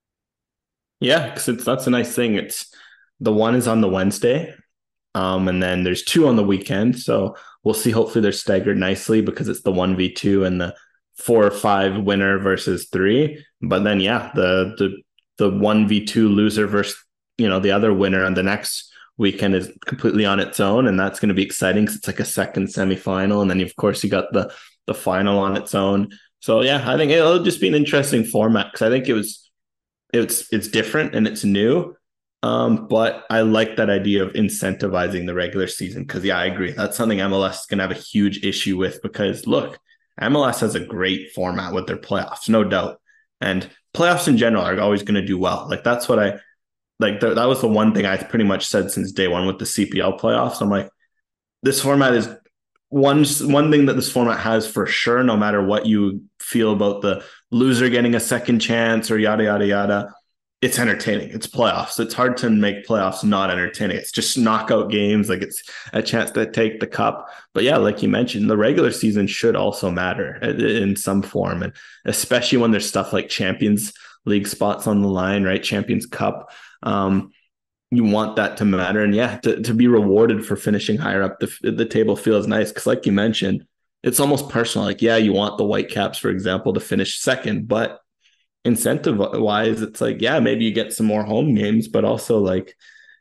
Yeah, because that's a nice thing. It's the one is on the Wednesday, um, and then there's two on the weekend. So we'll see. Hopefully, they're staggered nicely because it's the one v two and the four or five winner versus three. But then, yeah, the the the one v two loser versus, you know, the other winner on the next weekend is completely on its own, and that's going to be exciting because it's like a second semifinal, and then of course you got the the final on its own. So yeah, I think it'll just be an interesting format because I think it was it's it's different and it's new, um, but I like that idea of incentivizing the regular season because yeah, I agree that's something M L S is going to have a huge issue with because look, M L S has a great format with their playoffs, no doubt. And playoffs in general are always going to do well. Like that's what I like. Th- that was the one thing I pretty much said since day one with the C P L playoffs. I'm like, this format is one one thing that this format has for sure. No matter what you feel about the loser getting a second chance or yada yada yada, it's entertaining. It's playoffs. It's hard to make playoffs not entertaining. It's just knockout games. Like it's a chance to take the cup. But yeah, like you mentioned, the regular season should also matter in some form. And especially when there's stuff like Champions League spots on the line, right? Champions Cup. Um, you want that to matter. And yeah, to, to be rewarded for finishing higher up the, the table feels nice. Cause like you mentioned, it's almost personal. Like, yeah, you want the Whitecaps, for example, to finish second, but incentive wise, it's like, yeah, maybe you get some more home games, but also like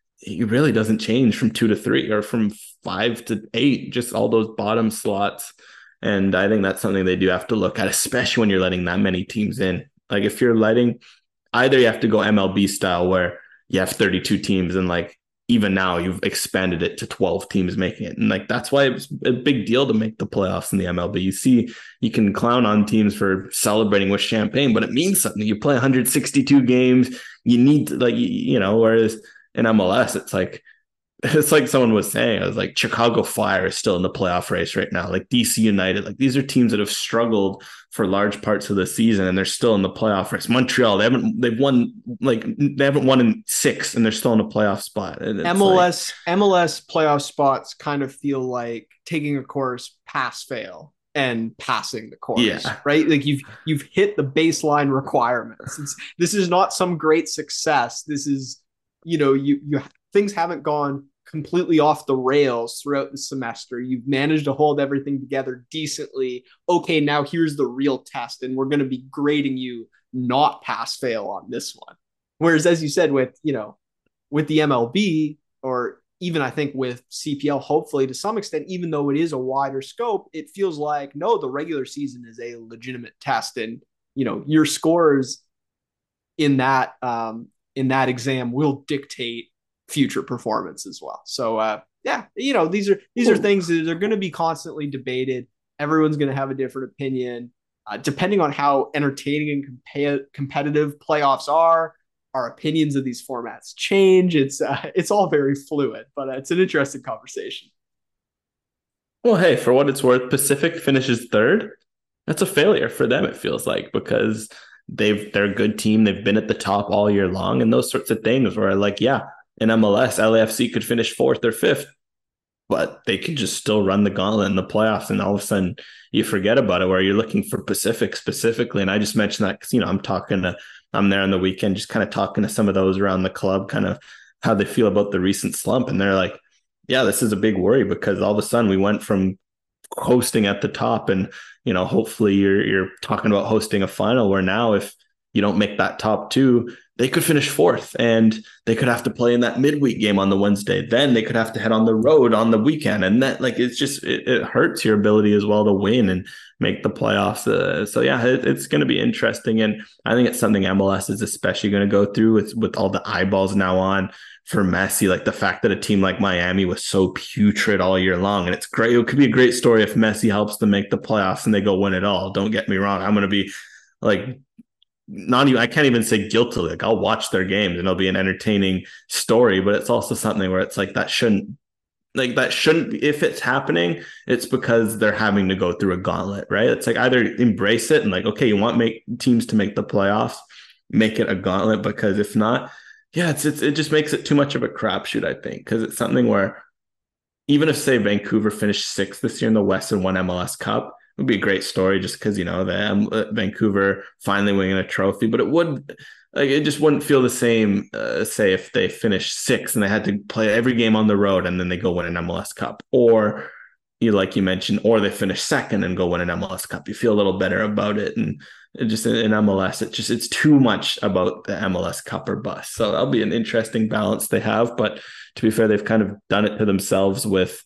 it really doesn't change from two to three or from five to eight, just all those bottom slots. And I think that's something they do have to look at, especially when you're letting that many teams in. Like if you're letting, either you have to go M L B style where you have thirty-two teams and like even now you've expanded it to twelve teams making it. And like, that's why it's a big deal to make the playoffs in the M L B. You see, you can clown on teams for celebrating with champagne, but it means something. You play one hundred sixty-two games. You need to, like, you know, whereas in M L S, it's like, it's like someone was saying, I was like, Chicago Fire is still in the playoff race right now. Like D C United, like these are teams that have struggled for large parts of the season and they're still in the playoff race. Montreal, they haven't, they've won, like they haven't won in six and they're still in a playoff spot. And M L S, like, M L S playoff spots kind of feel like taking a course pass fail and passing the course, yeah. right? Like you've, you've hit the baseline requirements. It's, this is not some great success. This is, you know, you, you, things haven't gone completely off the rails throughout the semester. You've managed to hold everything together decently. Okay, now here's the real test, and we're going to be grading you not pass fail on this one. Whereas, as you said, with, you know, with the M L B, or even I think with C P L, hopefully to some extent, even though it is a wider scope, it feels like, no, the regular season is a legitimate test, and, you know, your scores in that um, in that exam will dictate future performance as well. So uh, yeah, you know, these are these are things that are going to be constantly debated. Everyone's going to have a different opinion, uh, depending on how entertaining and compa- competitive playoffs are. Our opinions of these formats change. It's uh, it's all very fluid, but uh, it's an interesting conversation. Well, hey, for what it's worth, Pacific finishes third. That's a failure for them, it feels like, because they've they're a good team. They've been at the top all year long, and those sorts of things where like, yeah, in M L S, L A F C could finish fourth or fifth, but they can just still run the gauntlet in the playoffs. And all of a sudden you forget about it, where you're looking for Pacific specifically. And I just mentioned that because, you know, I'm talking to, I'm there on the weekend, just kind of talking to some of those around the club, kind of how they feel about the recent slump. And they're like, yeah, this is a big worry, because all of a sudden we went from hosting at the top and, you know, hopefully you're, you're talking about hosting a final where now if you don't make that top two, they could finish fourth and they could have to play in that midweek game on the Wednesday. Then they could have to head on the road on the weekend. And that, like, it's just, it, it hurts your ability as well to win and make the playoffs. Uh, so yeah, it, it's going to be interesting. And I think it's something M L S is especially going to go through with, with all the eyeballs now on for Messi. Like the fact that a team like Miami was so putrid all year long. And it's great. It could be a great story if Messi helps them make the playoffs and they go win it all. Don't get me wrong. I'm going to be like, not even, I can't even say guiltily. Like I'll watch their games and it'll be an entertaining story, but it's also something where it's like, that shouldn't, like that shouldn't be, if it's happening, it's because they're having to go through a gauntlet, right? It's like either embrace it and like, okay, you want make teams to make the playoffs, make it a gauntlet, because if not, yeah, it's, it's, it just makes it too much of a crapshoot, I think, because it's something where even if, say, Vancouver finished sixth this year in the West and won M L S Cup, it would be a great story just because, you know, the um, Vancouver finally winning a trophy, but it would, like, it just wouldn't feel the same, uh, say, if they finished sixth and they had to play every game on the road and then they go win an M L S Cup, or you, like you mentioned, or they finish second and go win an M L S Cup. You feel a little better about it. And it just in M L S, it just, it's too much about the M L S Cup or bust. So that'll be an interesting balance they have. But to be fair, they've kind of done it to themselves with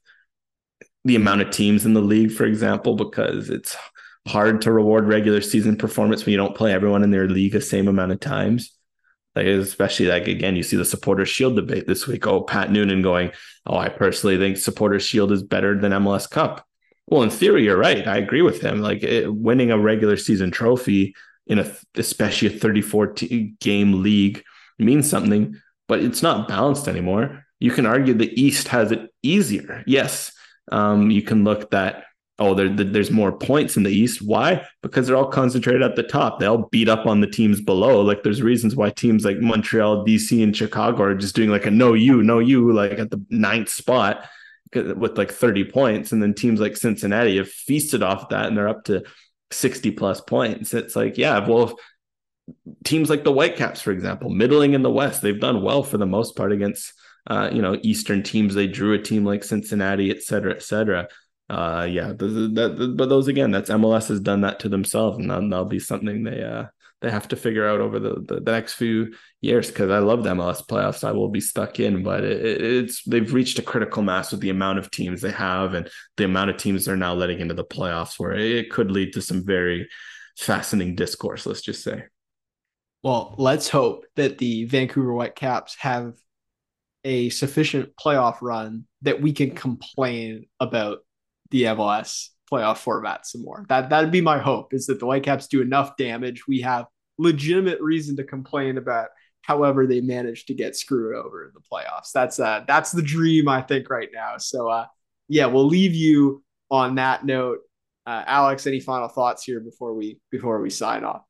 the amount of teams in the league, for example, because it's hard to reward regular season performance when you don't play everyone in their league the same amount of times. Like, especially like, again, you see the Supporters Shield debate this week. Oh, Pat Noonan going, oh, I personally think Supporters Shield is better than M L S Cup. Well, in theory, you're right. I agree with him. Like it, winning a regular season trophy in a, especially a thirty-four game league means something, but it's not balanced anymore. You can argue the East has it easier. Yes. Um, you can look that, oh, there, there's more points in the East. Why? Because they're all concentrated at the top. They all beat up on the teams below. Like there's reasons why teams like Montreal, D C, and Chicago are just doing like a no you, no you, like at the ninth spot with like thirty points. And then teams like Cincinnati have feasted off that and they're up to sixty plus points. It's like, yeah, well, teams like the Whitecaps, for example, middling in the West, they've done well for the most part against, uh, you know, Eastern teams. They drew a team like Cincinnati, et cetera, et cetera. Uh, yeah, that, that, but those, again, that's M L S has done that to themselves, and that'll, that'll be something they, uh, they have to figure out over the, the, the next few years. Cause I love the M L S playoffs. I will be stuck in, but it, it's, they've reached a critical mass with the amount of teams they have and the amount of teams they're now letting into the playoffs, where it could lead to some very fascinating discourse, let's just say. Well, let's hope that the Vancouver Whitecaps have a sufficient playoff run that we can complain about the M L S playoff format some more. That that'd be my hope, is that the Whitecaps do enough damage. We have legitimate reason to complain about however they managed to get screwed over in the playoffs. That's uh that's the dream, I think, right now. So uh yeah, we'll leave you on that note. Uh, Alex, any final thoughts here before we before we sign off?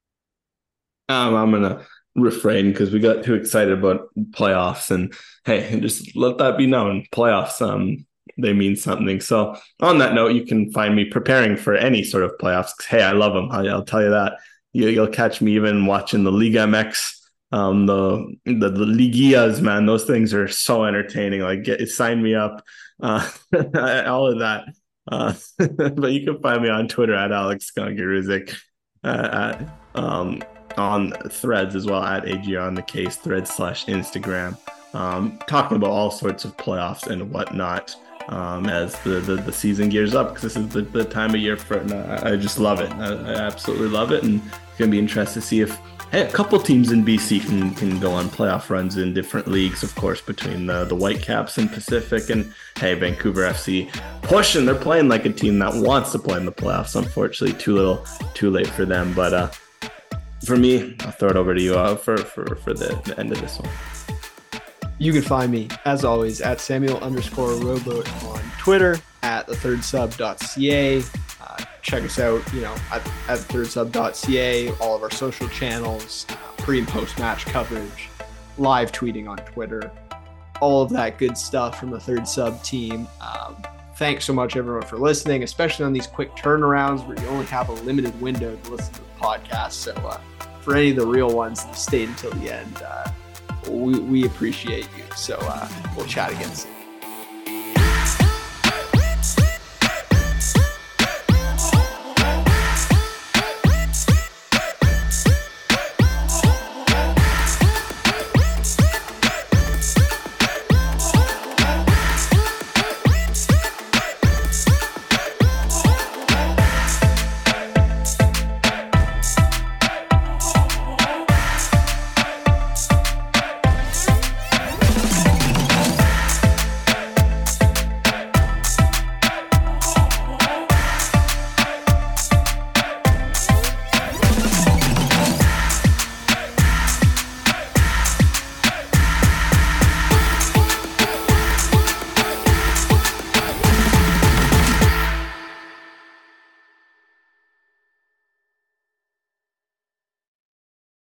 Um, I'm gonna refrain because we got too excited about playoffs, and hey, just let that be known. Playoffs, um, they mean something. So on that note, you can find me preparing for any sort of playoffs. Hey, I love them. I'll tell you that. You, you'll catch me even watching the Liga M X, um, the the, the Liguillas, man. Those things are so entertaining. Like, get sign me up, uh, all of that. Uh, but you can find me on Twitter at Alex Gangiruzik, uh, at um. on Threads as well at A G R on the case, Threads slash Instagram, um, talking about all sorts of playoffs and whatnot um, as the, the, the season gears up, because this is the, the time of year for it. And I, I just love it. I, I absolutely love it. And it's going to be interesting to see if, hey, a couple teams in B C can, can go on playoff runs in different leagues, of course, between the, the Whitecaps and Pacific, and hey, Vancouver F C pushing. They're playing like a team that wants to play in the playoffs. Unfortunately, too little, too late for them. But, uh, for me, I'll throw it over to you uh, for, for, for the, the end of this one. You can find me, as always, at Samuel underscore Rowboat on Twitter, at the third sub dot c a. Uh, check us out, you know, at, at the third sub dot c a, all of our social channels, uh, pre and post match coverage, live tweeting on Twitter, all of that good stuff from the Third Sub team. Um, thanks so much, everyone, for listening, especially on these quick turnarounds where you only have a limited window to listen to the podcast. So uh, for any of the real ones that stayed until the end, uh, we, we appreciate you. So uh, we'll chat again soon.